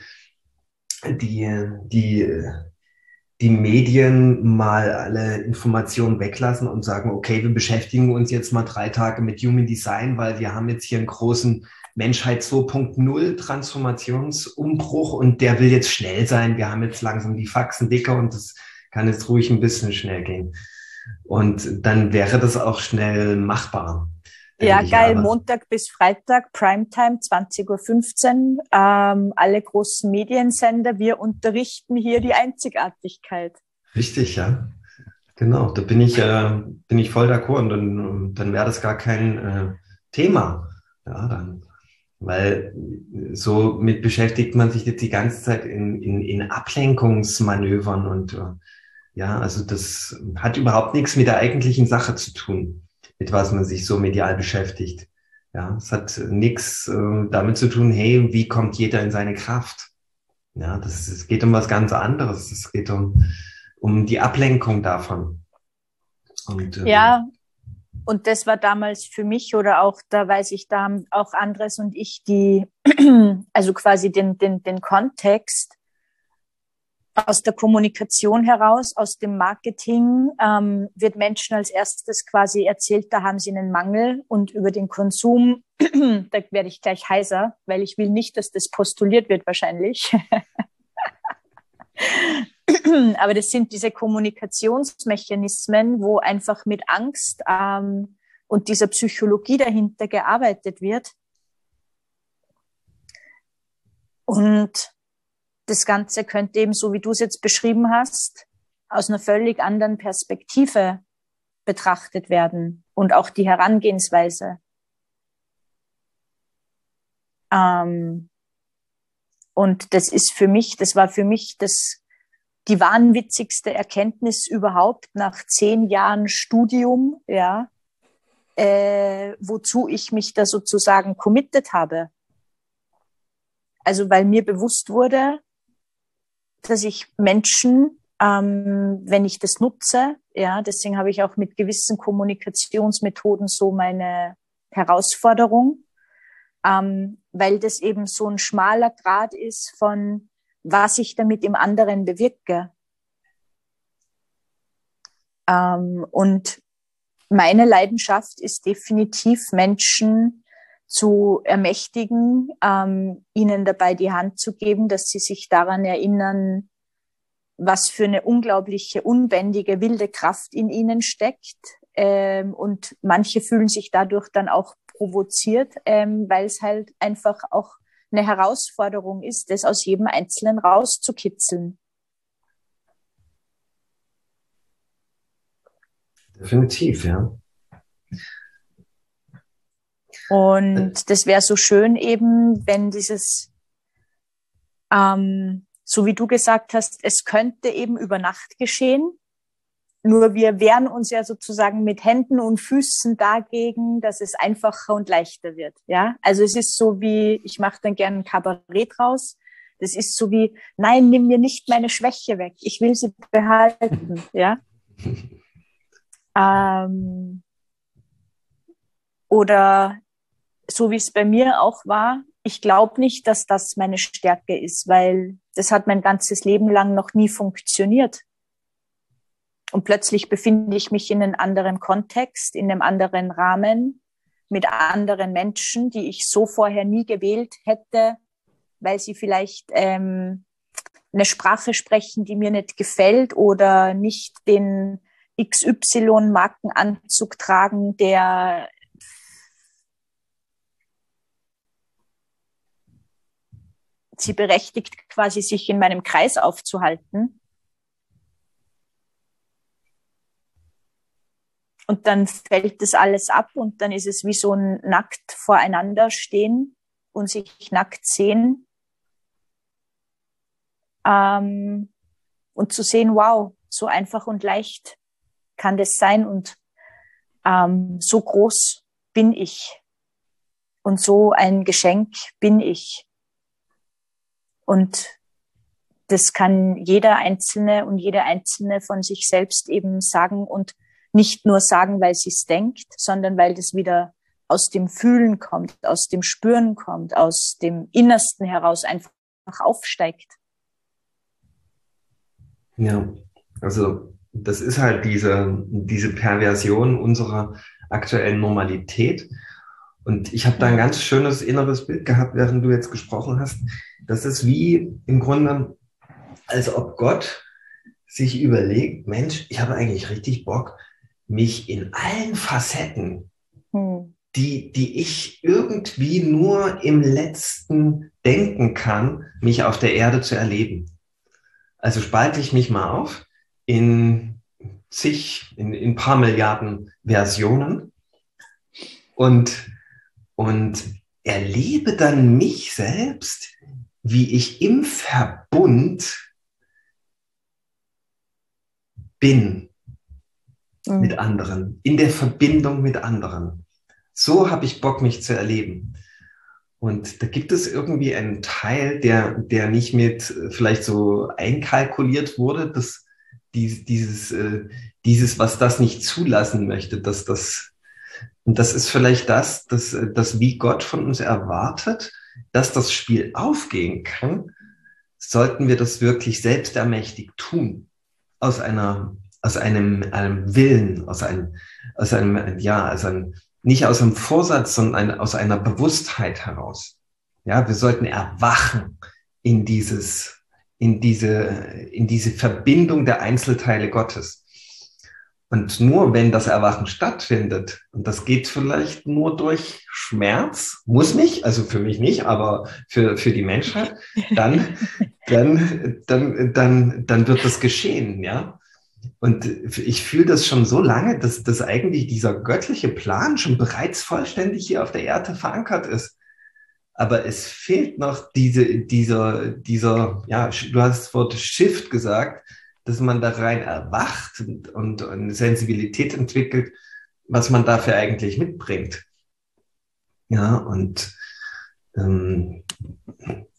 die, die, die Medien mal alle Informationen weglassen und sagen, okay, wir beschäftigen uns jetzt mal drei Tage mit Human Design, weil wir haben jetzt hier einen großen Menschheit zwei Punkt null Transformationsumbruch und der will jetzt schnell sein. Wir haben jetzt langsam die Faxen dicker und das kann jetzt ruhig ein bisschen schnell gehen. Und dann wäre das auch schnell machbar. Ja, geil. Montag bis Freitag, Primetime, zwanzig Uhr fünfzehn. Ähm, alle großen Mediensender, wir unterrichten hier die Einzigartigkeit. Richtig, ja. Genau, da bin ich, äh, bin ich voll d'accord und dann, dann wäre das gar kein äh, Thema. Ja, dann, weil so mit beschäftigt man sich jetzt die ganze Zeit in, in, in Ablenkungsmanövern und äh, ja, also das hat überhaupt nichts mit der eigentlichen Sache zu tun, mit was man sich so medial beschäftigt. Ja, es hat nichts äh, damit zu tun, hey, wie kommt jeder in seine Kraft? Ja, das, es geht um was ganz anderes. Es geht um, um die Ablenkung davon. Und, ähm, ja, und das war damals für mich oder auch, da weiß ich, da haben auch Andres und ich die, also quasi den, den, den Kontext aus der Kommunikation heraus, aus dem Marketing, ähm, wird Menschen als erstes quasi erzählt, da haben sie einen Mangel und über den Konsum, da werde ich gleich heiser, weil ich will nicht, dass das postuliert wird wahrscheinlich. Aber das sind diese Kommunikationsmechanismen, wo einfach mit Angst ähm, und dieser Psychologie dahinter gearbeitet wird. Und das Ganze könnte eben, so wie du es jetzt beschrieben hast, aus einer völlig anderen Perspektive betrachtet werden und auch die Herangehensweise. Ähm, und das ist für mich, das war für mich das die wahnwitzigste Erkenntnis überhaupt nach zehn Jahren Studium, ja, äh, wozu ich mich da sozusagen committed habe. Also weil mir bewusst wurde, dass ich Menschen, ähm, wenn ich das nutze, ja, deswegen habe ich auch mit gewissen Kommunikationsmethoden so meine Herausforderung, ähm, weil das eben so ein schmaler Grat ist von, was ich damit im anderen bewirke. Ähm, und meine Leidenschaft ist definitiv, Menschen zu ermächtigen, ähm, ihnen dabei die Hand zu geben, dass sie sich daran erinnern, was für eine unglaubliche, unbändige, wilde Kraft in ihnen steckt. Ähm, und manche fühlen sich dadurch dann auch provoziert, ähm, weil es halt einfach auch eine Herausforderung ist, das aus jedem Einzelnen rauszukitzeln. Definitiv, ja. Und das wäre so schön eben, wenn dieses, ähm, so wie du gesagt hast, es könnte eben über Nacht geschehen. Nur wir wehren uns ja sozusagen mit Händen und Füßen dagegen, dass es einfacher und leichter wird. Ja, also es ist so wie, ich mache dann gerne ein Kabarett draus. Das ist so wie, nein, nimm mir nicht meine Schwäche weg. Ich will sie behalten. Ja. Ähm, oder so wie es bei mir auch war, ich glaube nicht, dass das meine Stärke ist, weil das hat mein ganzes Leben lang noch nie funktioniert. Und plötzlich befinde ich mich in einem anderen Kontext, in einem anderen Rahmen, mit anderen Menschen, die ich so vorher nie gewählt hätte, weil sie vielleicht ähm, eine Sprache sprechen, die mir nicht gefällt oder nicht den X Y-Markenanzug tragen, der sie berechtigt, quasi sich in meinem Kreis aufzuhalten. Und dann fällt das alles ab und dann ist es wie so ein nackt voreinander stehen und sich nackt sehen. Ähm, und zu sehen, wow, so einfach und leicht kann das sein und ähm, so groß bin ich und so ein Geschenk bin ich. Und das kann jeder Einzelne und jede Einzelne von sich selbst eben sagen und nicht nur sagen, weil sie es denkt, sondern weil das wieder aus dem Fühlen kommt, aus dem Spüren kommt, aus dem Innersten heraus einfach aufsteigt. Ja, also das ist halt diese, diese Perversion unserer aktuellen Normalität. Und ich habe da ein ganz schönes inneres Bild gehabt, während du jetzt gesprochen hast. Das ist wie im Grunde, als ob Gott sich überlegt, Mensch, ich habe eigentlich richtig Bock, mich in allen Facetten, hm. die, die ich irgendwie nur im Letzten denken kann, mich auf der Erde zu erleben. Also spalte ich mich mal auf in zig, in, in ein paar Milliarden Versionen und, und erlebe dann mich selbst, wie ich im Verbund bin mhm. mit anderen, in der Verbindung mit anderen. So habe ich Bock, mich zu erleben. Und da gibt es irgendwie einen Teil, der, der nicht mit vielleicht so einkalkuliert wurde, dass die, dieses, äh, dieses, was das nicht zulassen möchte, dass das, und das ist vielleicht das, dass, dass wie Gott von uns erwartet, dass das Spiel aufgehen kann, sollten wir das wirklich selbstermächtigt tun. Aus einer, aus einem, einem Willen, aus einem, aus einem, ja, aus einem, nicht aus einem Vorsatz, sondern ein, aus einer Bewusstheit heraus. Ja, wir sollten erwachen in dieses, in diese, in diese Verbindung der Einzelteile Gottes. Und nur wenn das Erwachen stattfindet, und das geht vielleicht nur durch Schmerz, muss nicht, also für mich nicht, aber für, für die Menschheit, dann, dann, dann, dann, dann wird das geschehen, ja. Und ich fühle das schon so lange, dass, dass eigentlich dieser göttliche Plan schon bereits vollständig hier auf der Erde verankert ist. Aber es fehlt noch diese, dieser, dieser, ja, du hast das Wort Shift gesagt, dass man da rein erwacht und, und eine Sensibilität entwickelt, was man dafür eigentlich mitbringt. Ja, und ähm,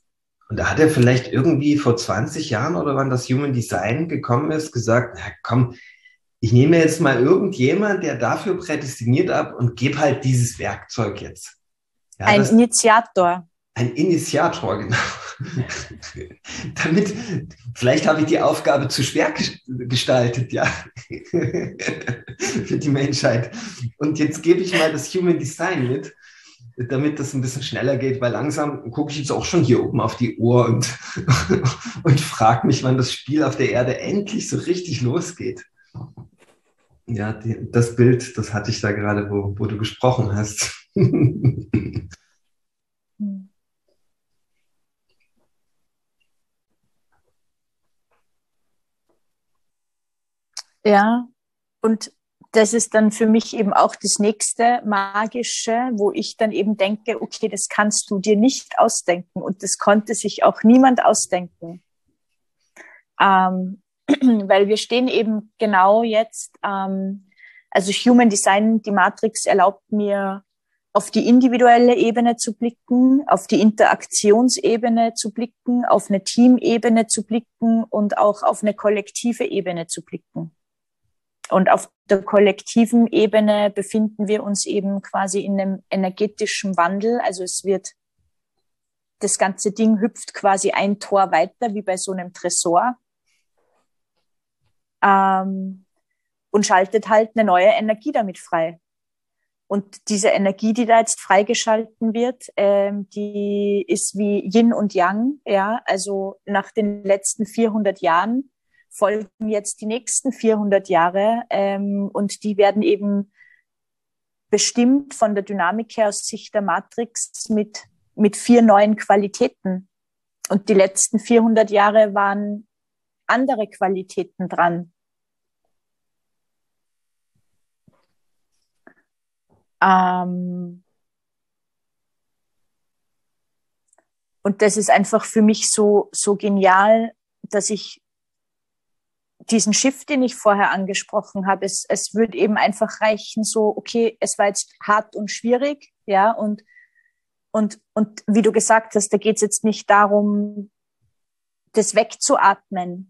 Und da hat er vielleicht irgendwie vor zwanzig Jahren oder wann das Human Design gekommen ist, gesagt, na komm, ich nehme jetzt mal irgendjemand, der dafür prädestiniert ab und gebe halt dieses Werkzeug jetzt. Ja, Ein das, Initiator. ein Initiator, genau. Damit, vielleicht habe ich die Aufgabe zu schwer gestaltet, ja, für die Menschheit. Und jetzt gebe ich mal das Human Design mit, damit das ein bisschen schneller geht, weil langsam gucke ich jetzt auch schon hier oben auf die Uhr und, und frage mich, wann das Spiel auf der Erde endlich so richtig losgeht. Ja, die, das Bild, das hatte ich da gerade, wo, wo du gesprochen hast. Ja, und das ist dann für mich eben auch das nächste Magische, wo ich dann eben denke, okay, das kannst du dir nicht ausdenken und das konnte sich auch niemand ausdenken. Ähm, weil wir stehen eben genau jetzt, ähm, also Human Design, die Matrix erlaubt mir, auf die individuelle Ebene zu blicken, auf die Interaktionsebene zu blicken, auf eine Teamebene zu blicken und auch auf eine kollektive Ebene zu blicken. Und auf der kollektiven Ebene befinden wir uns eben quasi in einem energetischen Wandel. Also es wird, das ganze Ding hüpft quasi ein Tor weiter, wie bei so einem Tresor. Ähm, und schaltet halt eine neue Energie damit frei. Und diese Energie, die da jetzt freigeschalten wird, ähm, die ist wie Yin und Yang. Ja, also nach den letzten vierhundert Jahren folgen jetzt die nächsten vierhundert Jahre, ähm, und die werden eben bestimmt von der Dynamik her aus Sicht der Matrix mit, mit vier neuen Qualitäten. Und die letzten vierhundert Jahre waren andere Qualitäten dran. Ähm, und das ist einfach für mich so, so genial, dass ich diesen Shift, den ich vorher angesprochen habe, es, es würde eben einfach reichen, so, okay, es war jetzt hart und schwierig, ja, und, und, und wie du gesagt hast, da geht es jetzt nicht darum, das wegzuatmen,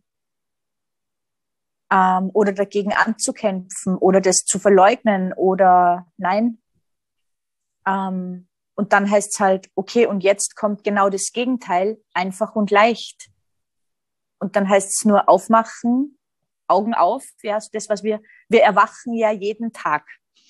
ähm, oder dagegen anzukämpfen oder das zu verleugnen oder nein. Ähm, und dann heißt es halt, okay, und jetzt kommt genau das Gegenteil, einfach und leicht. Und dann heißt es nur aufmachen, Augen auf, ja, also das, was wir, wir erwachen ja jeden Tag.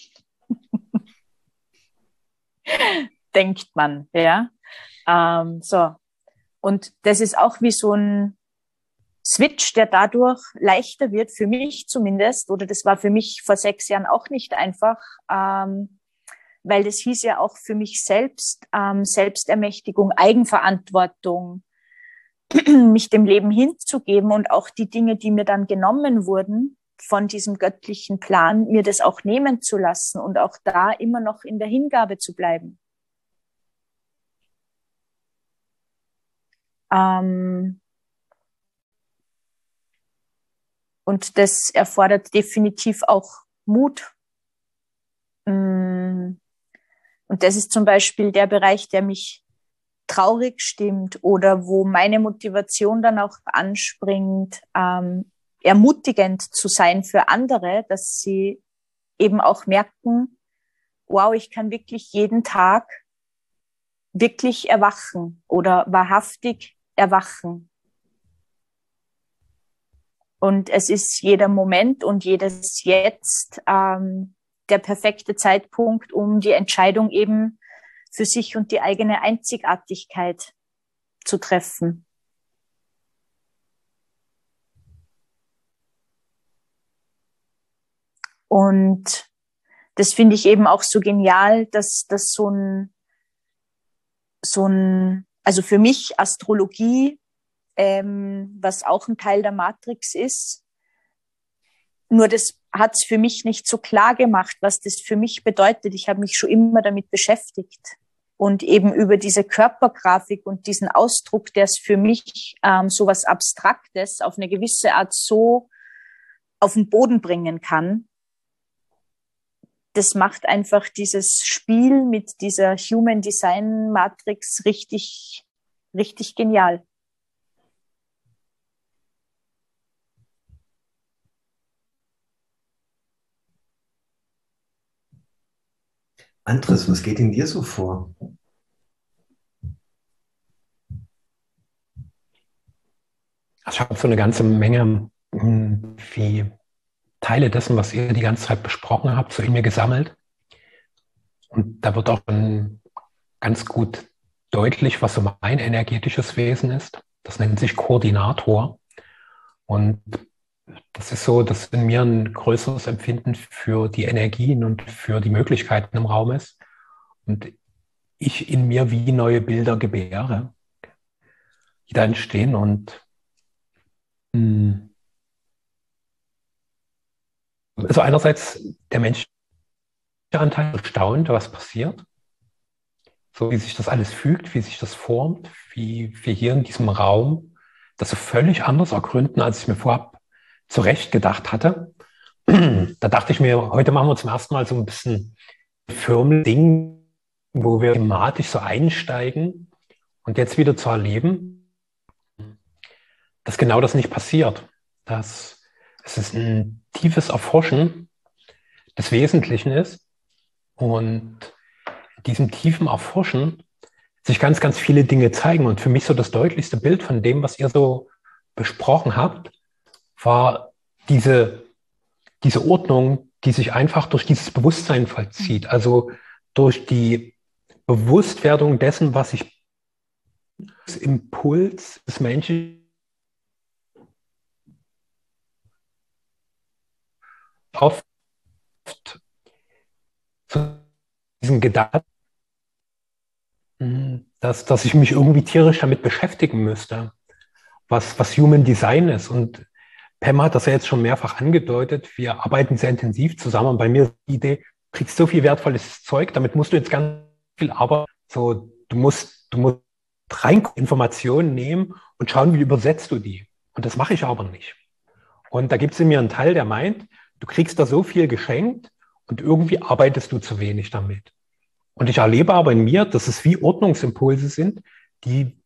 Denkt man, ja. Ähm, so. Und das ist auch wie so ein Switch, der dadurch leichter wird, für mich zumindest, oder das war für mich vor sechs Jahren auch nicht einfach, ähm, weil das hieß ja auch für mich selbst, ähm, Selbstermächtigung, Eigenverantwortung, mich dem Leben hinzugeben und auch die Dinge, die mir dann genommen wurden von diesem göttlichen Plan, mir das auch nehmen zu lassen und auch da immer noch in der Hingabe zu bleiben. Ähm und das erfordert definitiv auch Mut. Und das ist zum Beispiel der Bereich, der mich traurig stimmt oder wo meine Motivation dann auch anspringt, ähm, ermutigend zu sein für andere, dass sie eben auch merken, wow, ich kann wirklich jeden Tag wirklich erwachen oder wahrhaftig erwachen. Und es ist jeder Moment und jedes Jetzt ähm, der perfekte Zeitpunkt, um die Entscheidung eben für sich und die eigene Einzigartigkeit zu treffen. Und das finde ich eben auch so genial, dass das so ein, so ein, also für mich Astrologie, ähm, was auch ein Teil der Matrix ist, nur das hat es für mich nicht so klar gemacht, was das für mich bedeutet. Ich habe mich schon immer damit beschäftigt. Und eben über diese Körpergrafik und diesen Ausdruck, der es für mich ähm, so was Abstraktes auf eine gewisse Art so auf den Boden bringen kann. Das macht einfach dieses Spiel mit dieser Human Design Matrix richtig richtig genial. Andres, was geht in dir so vor? Also ich habe so eine ganze Menge mh, wie Teile dessen, was ihr die ganze Zeit besprochen habt, so in mir gesammelt. Und da wird auch schon ganz gut deutlich, was so mein energetisches Wesen ist. Das nennt sich Koordinator. Und das ist so, dass in mir ein größeres Empfinden für die Energien und für die Möglichkeiten im Raum ist. Und ich in mir wie neue Bilder gebäre, die da entstehen. Und mh, also einerseits der menschliche Anteil erstaunt, was passiert. So wie sich das alles fügt, wie sich das formt, wie wir hier in diesem Raum das so völlig anders ergründen, als ich mir vorab zurecht gedacht hatte. Da dachte ich mir, heute machen wir zum ersten Mal so ein bisschen Firmen-Ding, wo wir thematisch so einsteigen und jetzt wieder zu erleben, dass genau das nicht passiert. Dass es ist ein tiefes Erforschen des Wesentlichen ist und in diesem tiefen Erforschen sich ganz, ganz viele Dinge zeigen. Und für mich so das deutlichste Bild von dem, was ihr so besprochen habt, war diese, diese Ordnung, die sich einfach durch dieses Bewusstsein vollzieht. Also durch die Bewusstwerdung dessen, was ich das Impuls des Menschen oft zu diesen Gedanken, dass, dass ich mich irgendwie tierisch damit beschäftigen müsste, was, was Human Design ist. Und Pam hat das ja jetzt schon mehrfach angedeutet. Wir arbeiten sehr intensiv zusammen. Und bei mir ist die Idee, du kriegst so viel wertvolles Zeug, damit musst du jetzt ganz viel arbeiten. So, du musst, du musst rein Informationen nehmen und schauen, wie übersetzt du die. Und das mache ich aber nicht. Und da gibt es in mir einen Teil, der meint, du kriegst da so viel geschenkt und irgendwie arbeitest du zu wenig damit. Und ich erlebe aber in mir, dass es wie Ordnungsimpulse sind, die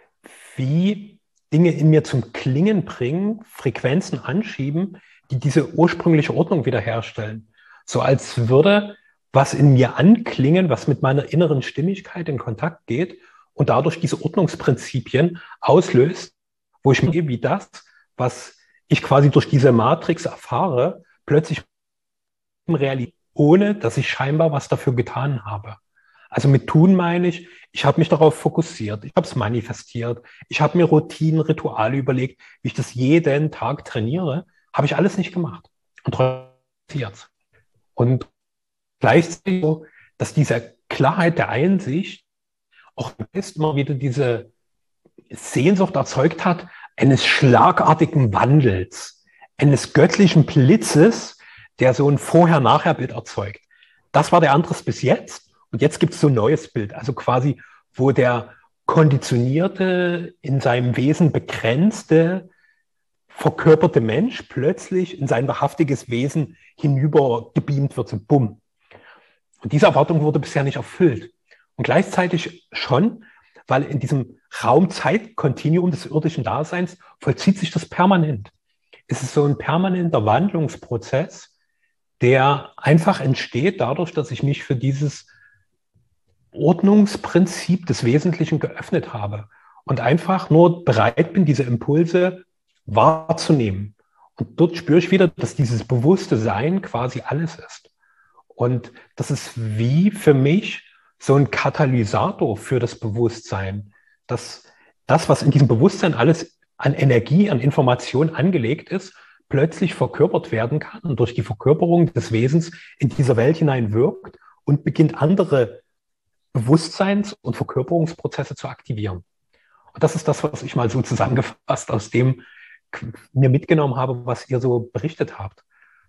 wie Dinge in mir zum Klingen bringen, Frequenzen anschieben, die diese ursprüngliche Ordnung wiederherstellen. So als würde was in mir anklingen, was mit meiner inneren Stimmigkeit in Kontakt geht und dadurch diese Ordnungsprinzipien auslöst, wo ich mir wie das, was ich quasi durch diese Matrix erfahre, plötzlich in Realität, ohne dass ich scheinbar was dafür getan habe. Also mit tun meine ich, ich habe mich darauf fokussiert, ich habe es manifestiert, ich habe mir Routinen, Rituale überlegt, wie ich das jeden Tag trainiere, habe ich alles nicht gemacht. Und trotzdem. Und gleichzeitig so, dass diese Klarheit der Einsicht auch immer wieder diese Sehnsucht erzeugt hat, eines schlagartigen Wandels, eines göttlichen Blitzes, der so ein Vorher-Nachher-Bild erzeugt. Das war der Andres bis jetzt. Und jetzt gibt es so ein neues Bild, also quasi, wo der konditionierte, in seinem Wesen begrenzte, verkörperte Mensch plötzlich in sein wahrhaftiges Wesen hinüber gebeamt wird, so bumm. Und diese Erwartung wurde bisher nicht erfüllt. Und gleichzeitig schon, weil in diesem Raum-Zeit-Kontinuum des irdischen Daseins vollzieht sich das permanent. Es ist so ein permanenter Wandlungsprozess, der einfach entsteht dadurch, dass ich mich für dieses Ordnungsprinzip des Wesentlichen geöffnet habe und einfach nur bereit bin, diese Impulse wahrzunehmen. Und dort spüre ich wieder, dass dieses bewusste Sein quasi alles ist. Und das ist wie für mich so ein Katalysator für das Bewusstsein, dass das, was in diesem Bewusstsein alles an Energie, an Information angelegt ist, plötzlich verkörpert werden kann und durch die Verkörperung des Wesens in dieser Welt hinein wirkt und beginnt andere Bewusstseins- und Verkörperungsprozesse zu aktivieren. Und das ist das, was ich mal so zusammengefasst aus dem mir mitgenommen habe, was ihr so berichtet habt.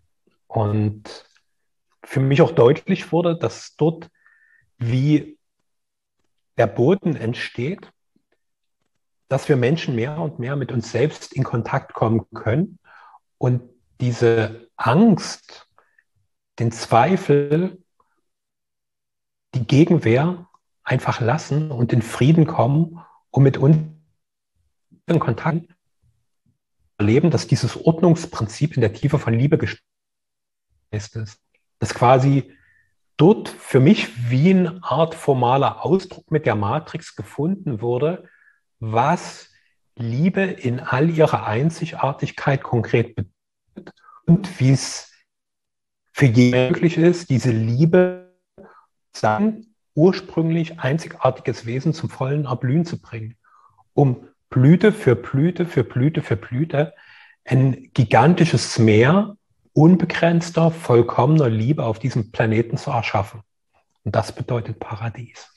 Und für mich auch deutlich wurde, dass dort wie der Boden entsteht, dass wir Menschen mehr und mehr mit uns selbst in Kontakt kommen können und diese Angst, den Zweifel, die Gegenwehr einfach lassen und in Frieden kommen um mit uns in Kontakt zu erleben, dass dieses Ordnungsprinzip in der Tiefe von Liebe gespeist ist. Dass quasi dort für mich wie eine Art formaler Ausdruck mit der Matrix gefunden wurde, was Liebe in all ihrer Einzigartigkeit konkret bedeutet und wie es für jeden möglich ist, diese Liebe, sein ursprünglich einzigartiges Wesen zum vollen Erblühen zu bringen, um Blüte für Blüte für Blüte für Blüte ein gigantisches Meer unbegrenzter, vollkommener Liebe auf diesem Planeten zu erschaffen. Und das bedeutet Paradies.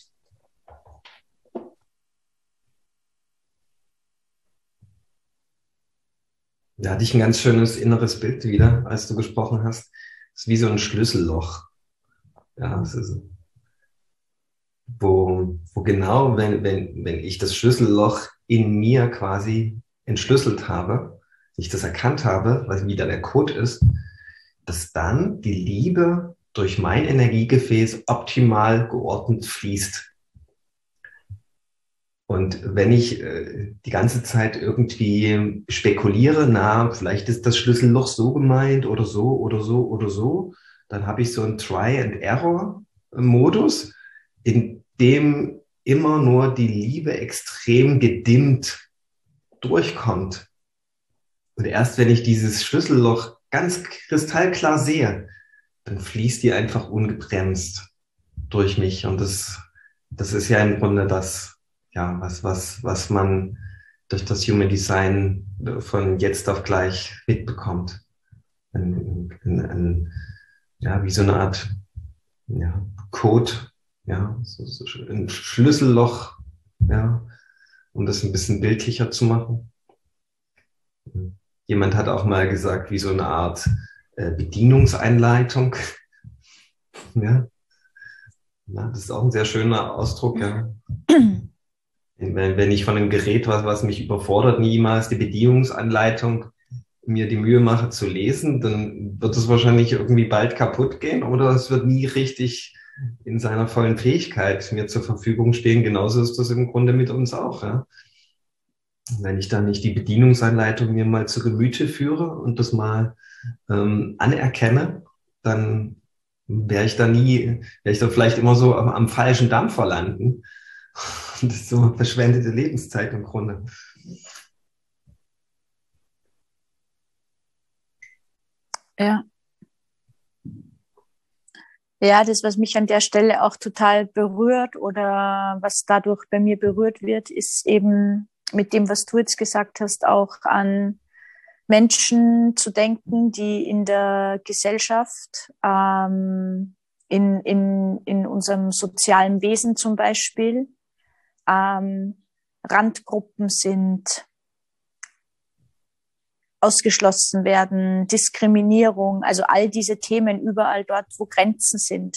Da hatte ich ein ganz schönes inneres Bild wieder, als du gesprochen hast. Es ist wie so ein Schlüsselloch. Ja, es ist, wo, wo genau, wenn, wenn, wenn ich das Schlüsselloch in mir quasi entschlüsselt habe, ich das erkannt habe, was wieder der Code ist, dass dann die Liebe durch mein Energiegefäß optimal geordnet fließt. Und wenn ich äh, die ganze Zeit irgendwie spekuliere, na, vielleicht ist das Schlüsselloch so gemeint oder so oder so oder so, dann habe ich so einen Try-and-Error-Modus, in dem immer nur die Liebe extrem gedimmt durchkommt. Und erst wenn ich dieses Schlüsselloch ganz kristallklar sehe, dann fließt die einfach ungebremst durch mich. Und das, das ist ja im Grunde das, ja, was, was, was man durch das Human Design von jetzt auf gleich mitbekommt. Ein, ein, ein, ja, wie so eine Art, ja, Code, ja, so, so ein Schlüsselloch, ja, um das ein bisschen bildlicher zu machen. Jemand hat auch mal gesagt, wie so eine Art äh, Bedienungseinleitung. Ja. Ja, das ist auch ein sehr schöner Ausdruck, ja. Wenn, wenn ich von einem Gerät, was, was mich überfordert, niemals die Bedienungsanleitung mir die Mühe mache zu lesen, dann wird es wahrscheinlich irgendwie bald kaputt gehen oder es wird nie richtig in seiner vollen Fähigkeit mir zur Verfügung stehen. Genauso ist das im Grunde mit uns auch. Ja. Wenn ich dann nicht die Bedienungsanleitung mir mal zu Gemüte führe und das mal ähm, anerkenne, dann wäre ich da nie, wäre ich da vielleicht immer so am, am falschen Dampfer landen. Das ist so verschwendete Lebenszeit im Grunde. Ja. Ja, das, was mich an der Stelle auch total berührt oder was dadurch bei mir berührt wird, ist eben mit dem, was du jetzt gesagt hast, auch an Menschen zu denken, die in der Gesellschaft, ähm, in, in, in unserem sozialen Wesen zum Beispiel, ähm, Randgruppen sind, ausgeschlossen werden, Diskriminierung, also all diese Themen überall dort, wo Grenzen sind.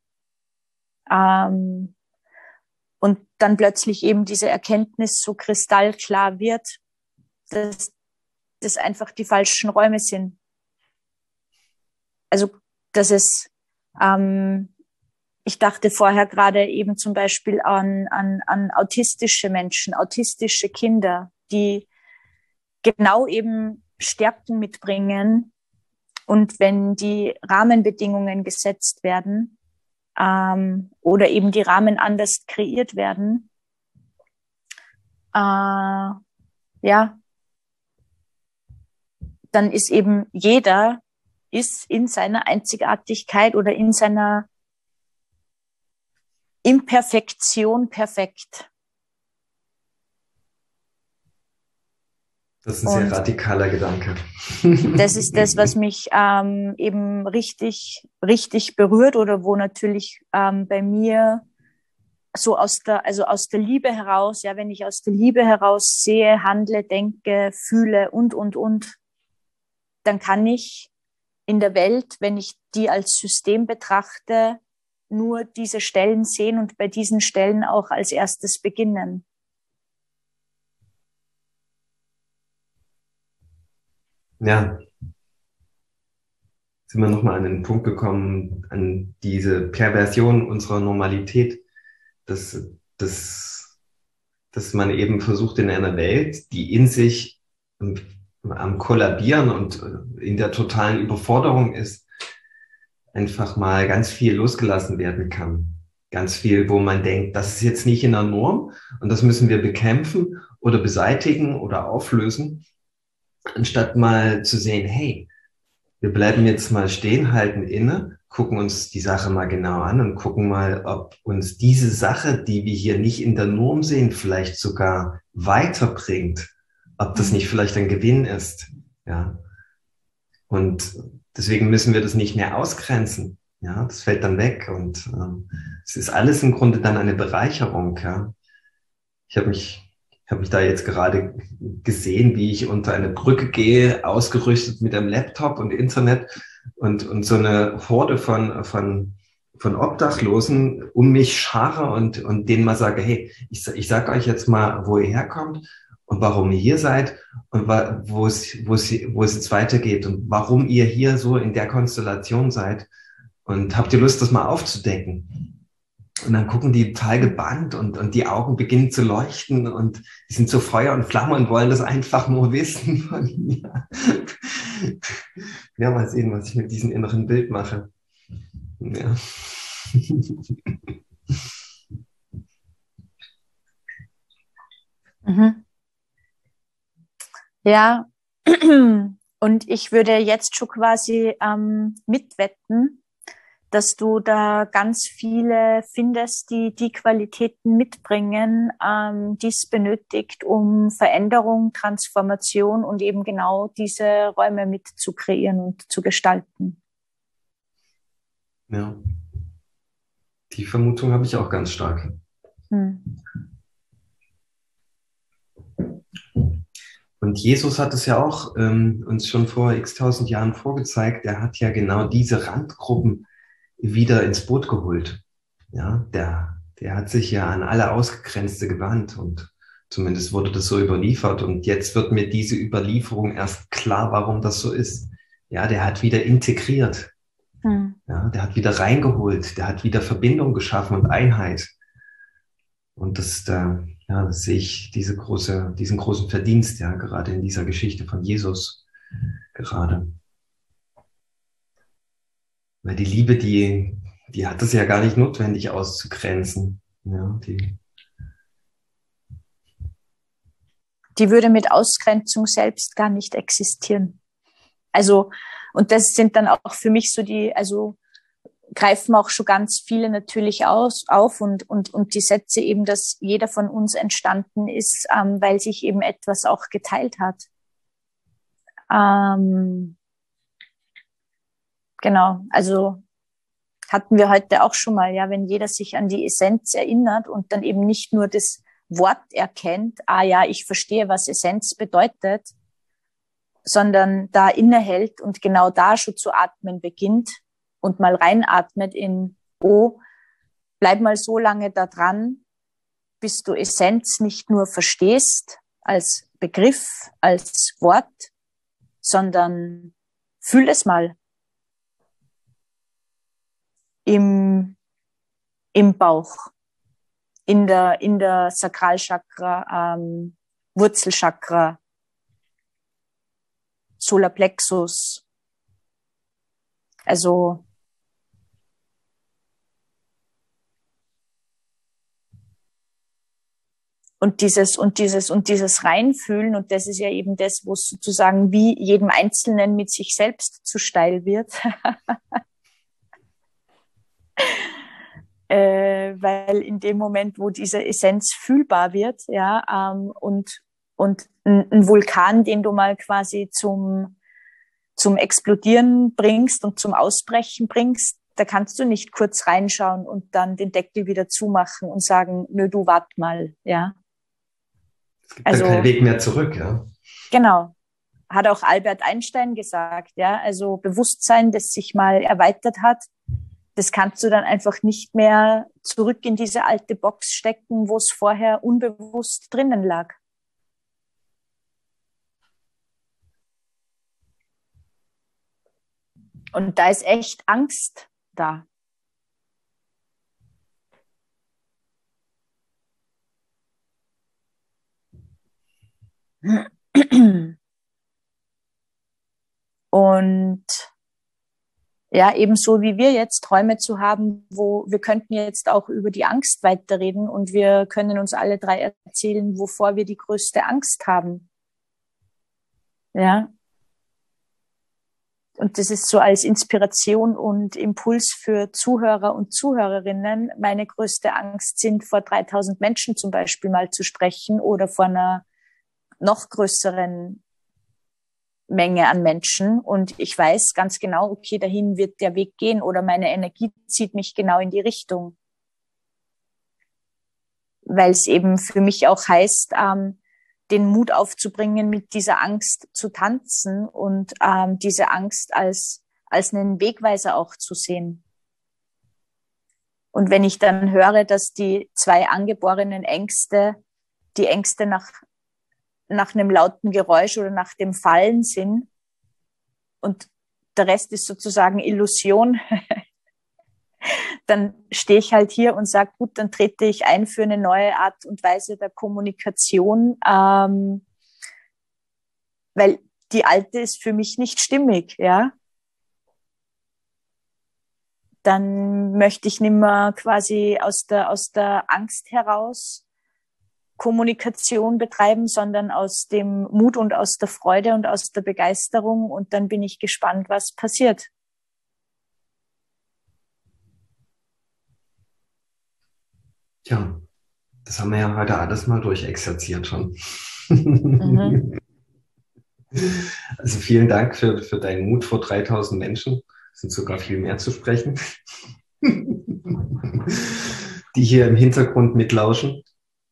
Ähm, und dann plötzlich eben diese Erkenntnis so kristallklar wird, dass das einfach die falschen Räume sind. Also, dass es, ähm, ich dachte vorher gerade eben zum Beispiel an, an, an autistische Menschen, autistische Kinder, die genau eben Stärken mitbringen. Und wenn die Rahmenbedingungen gesetzt werden ähm, oder eben die Rahmen anders kreiert werden, äh, ja, dann ist eben jeder ist in seiner Einzigartigkeit oder in seiner Imperfektion perfekt. Das ist ein Und sehr radikaler Gedanke. Das ist das, was mich ähm, eben richtig, richtig berührt oder wo natürlich ähm, bei mir so aus der, also aus der Liebe heraus, ja, wenn ich aus der Liebe heraus sehe, handle, denke, fühle und, und, und, dann kann ich in der Welt, wenn ich die als System betrachte, nur diese Stellen sehen und bei diesen Stellen auch als erstes beginnen. Ja, sind wir nochmal an den Punkt gekommen, an diese Perversion unserer Normalität, dass, dass dass man eben versucht in einer Welt, die in sich am Kollabieren und in der totalen Überforderung ist, einfach mal ganz viel losgelassen werden kann. Ganz viel, wo man denkt, das ist jetzt nicht in der Norm und das müssen wir bekämpfen oder beseitigen oder auflösen, anstatt mal zu sehen, hey, wir bleiben jetzt mal stehen, halten inne, gucken uns die Sache mal genau an und gucken mal, ob uns diese Sache, die wir hier nicht in der Norm sehen, vielleicht sogar weiterbringt, ob das nicht vielleicht ein Gewinn ist, ja. Und deswegen müssen wir das nicht mehr ausgrenzen, ja. Das fällt dann weg und ähm, es ist alles im Grunde dann eine Bereicherung, ja. Ich habe mich Ich habe mich da jetzt gerade gesehen, wie ich unter eine Brücke gehe, ausgerüstet mit einem Laptop und Internet und, und so eine Horde von, von, von Obdachlosen um mich scharre und, und denen mal sage, hey, ich, ich sage euch jetzt mal, wo ihr herkommt und warum ihr hier seid und wo es, wo es, wo es jetzt weitergeht und warum ihr hier so in der Konstellation seid und habt ihr Lust, das mal aufzudecken? Und dann gucken die total gebannt und, und die Augen beginnen zu leuchten und die sind so Feuer und Flamme und wollen das einfach nur wissen von mir. Ja, mal sehen, was ich mit diesem inneren Bild mache. Ja. Mhm. Ja, und ich würde jetzt schon quasi ähm, mitwetten, dass du da ganz viele findest, die die Qualitäten mitbringen, ähm, die es benötigt, um Veränderung, Transformation und eben genau diese Räume mit zu kreieren und zu gestalten. Ja, die Vermutung habe ich auch ganz stark. Hm. Und Jesus hat es ja auch ähm, uns schon vor x tausend Jahren vorgezeigt. Er hat ja genau diese Randgruppen wieder ins Boot geholt. Ja, der, der hat sich ja an alle Ausgegrenzte gewandt und zumindest wurde das so überliefert. Und jetzt wird mir diese Überlieferung erst klar, warum das so ist. Ja, der hat wieder integriert. Hm. Ja, der hat wieder reingeholt. Der hat wieder Verbindung geschaffen und Einheit. Und das, da, ja, das sehe ich diese große, diesen großen Verdienst, ja, gerade in dieser Geschichte von Jesus gerade. Weil die Liebe, die, die hat es ja gar nicht notwendig auszugrenzen. Ja, die, die würde mit Ausgrenzung selbst gar nicht existieren. Also, und das sind dann auch für mich so die, also greifen auch schon ganz viele natürlich aus, auf und, und, und die Sätze eben, dass jeder von uns entstanden ist, ähm, weil sich eben etwas auch geteilt hat. Ähm, genau, also hatten wir heute auch schon mal, ja, wenn jeder sich an die Essenz erinnert und dann eben nicht nur das Wort erkennt, ah ja, ich verstehe, was Essenz bedeutet, sondern da innehält und genau da schon zu atmen beginnt und mal reinatmet in, oh, bleib mal so lange da dran, bis du Essenz nicht nur verstehst als Begriff, als Wort, sondern fühl es mal im, im Bauch, in der, in der Sakralchakra, ähm, Wurzelchakra, Solarplexus. Also und dieses und dieses und dieses Reinfühlen, und das ist ja eben das, wo es sozusagen wie jedem Einzelnen mit sich selbst zu steil wird. äh, weil in dem Moment, wo diese Essenz fühlbar wird, ja, ähm, und und ein, ein Vulkan, den du mal quasi zum zum Explodieren bringst und zum Ausbrechen bringst, da kannst du nicht kurz reinschauen und dann den Deckel wieder zumachen und sagen, nö, du wart mal, ja. Es gibt also, da keinen Weg mehr zurück, ja. Genau. Hat auch Albert Einstein gesagt, ja. Also Bewusstsein, das sich mal erweitert hat, das kannst du dann einfach nicht mehr zurück in diese alte Box stecken, wo es vorher unbewusst drinnen lag. Und da ist echt Angst da. Und ja, ebenso wie wir jetzt Träume zu haben, wo wir könnten jetzt auch über die Angst weiterreden und wir können uns alle drei erzählen, wovor wir die größte Angst haben. Ja. Und das ist so als Inspiration und Impuls für Zuhörer und Zuhörerinnen. Meine größte Angst sind, vor dreitausend Menschen zum Beispiel mal zu sprechen oder vor einer noch größeren Menge an Menschen. Und ich weiß ganz genau, okay, dahin wird der Weg gehen oder meine Energie zieht mich genau in die Richtung. Weil es eben für mich auch heißt, ähm, den Mut aufzubringen, mit dieser Angst zu tanzen und ähm, diese Angst als, als einen Wegweiser auch zu sehen. Und wenn ich dann höre, dass die zwei angeborenen Ängste, die Ängste nach, nach einem lauten Geräusch oder nach dem Fallen sind und der Rest ist sozusagen Illusion, dann stehe ich halt hier und sage, gut, dann trete ich ein für eine neue Art und Weise der Kommunikation, ähm, weil die alte ist für mich nicht stimmig, ja. Dann möchte ich nicht mehr quasi aus der, aus der Angst heraus Kommunikation betreiben, sondern aus dem Mut und aus der Freude und aus der Begeisterung. Und dann bin ich gespannt, was passiert. Ja, das haben wir ja heute alles mal durchexerziert schon. Mhm. Also vielen Dank für, für deinen Mut vor dreitausend Menschen. Es sind sogar viel mehr zu sprechen, die hier im Hintergrund mitlauschen.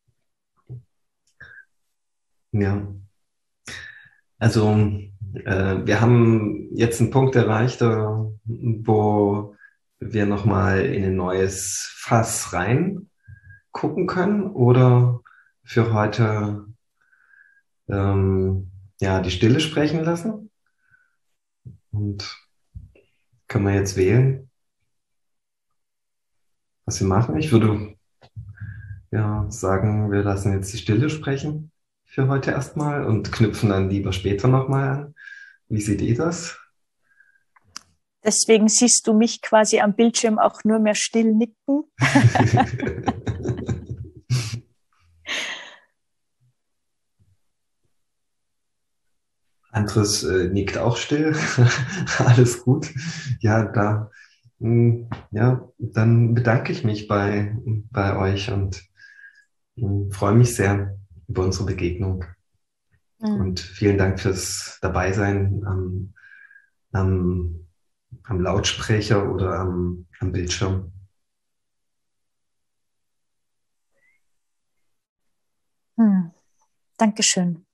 Ja, also äh, wir haben jetzt einen Punkt erreicht, äh, wo wir nochmal in ein neues Fass rein gucken können oder für heute ähm, ja, die Stille sprechen lassen. Und können wir jetzt wählen, was wir machen. Ich würde ja sagen, wir lassen jetzt die Stille sprechen für heute erstmal und knüpfen dann lieber später nochmal an. Wie seht ihr das? Deswegen siehst du mich quasi am Bildschirm auch nur mehr still nicken. Andres äh, nickt auch still. Alles gut. Ja, da, mh, ja, dann bedanke ich mich bei, bei euch und mh, freue mich sehr über unsere Begegnung. Mhm. Und vielen Dank fürs Dabeisein am, am, am Lautsprecher oder am, am Bildschirm. Hm. Dankeschön.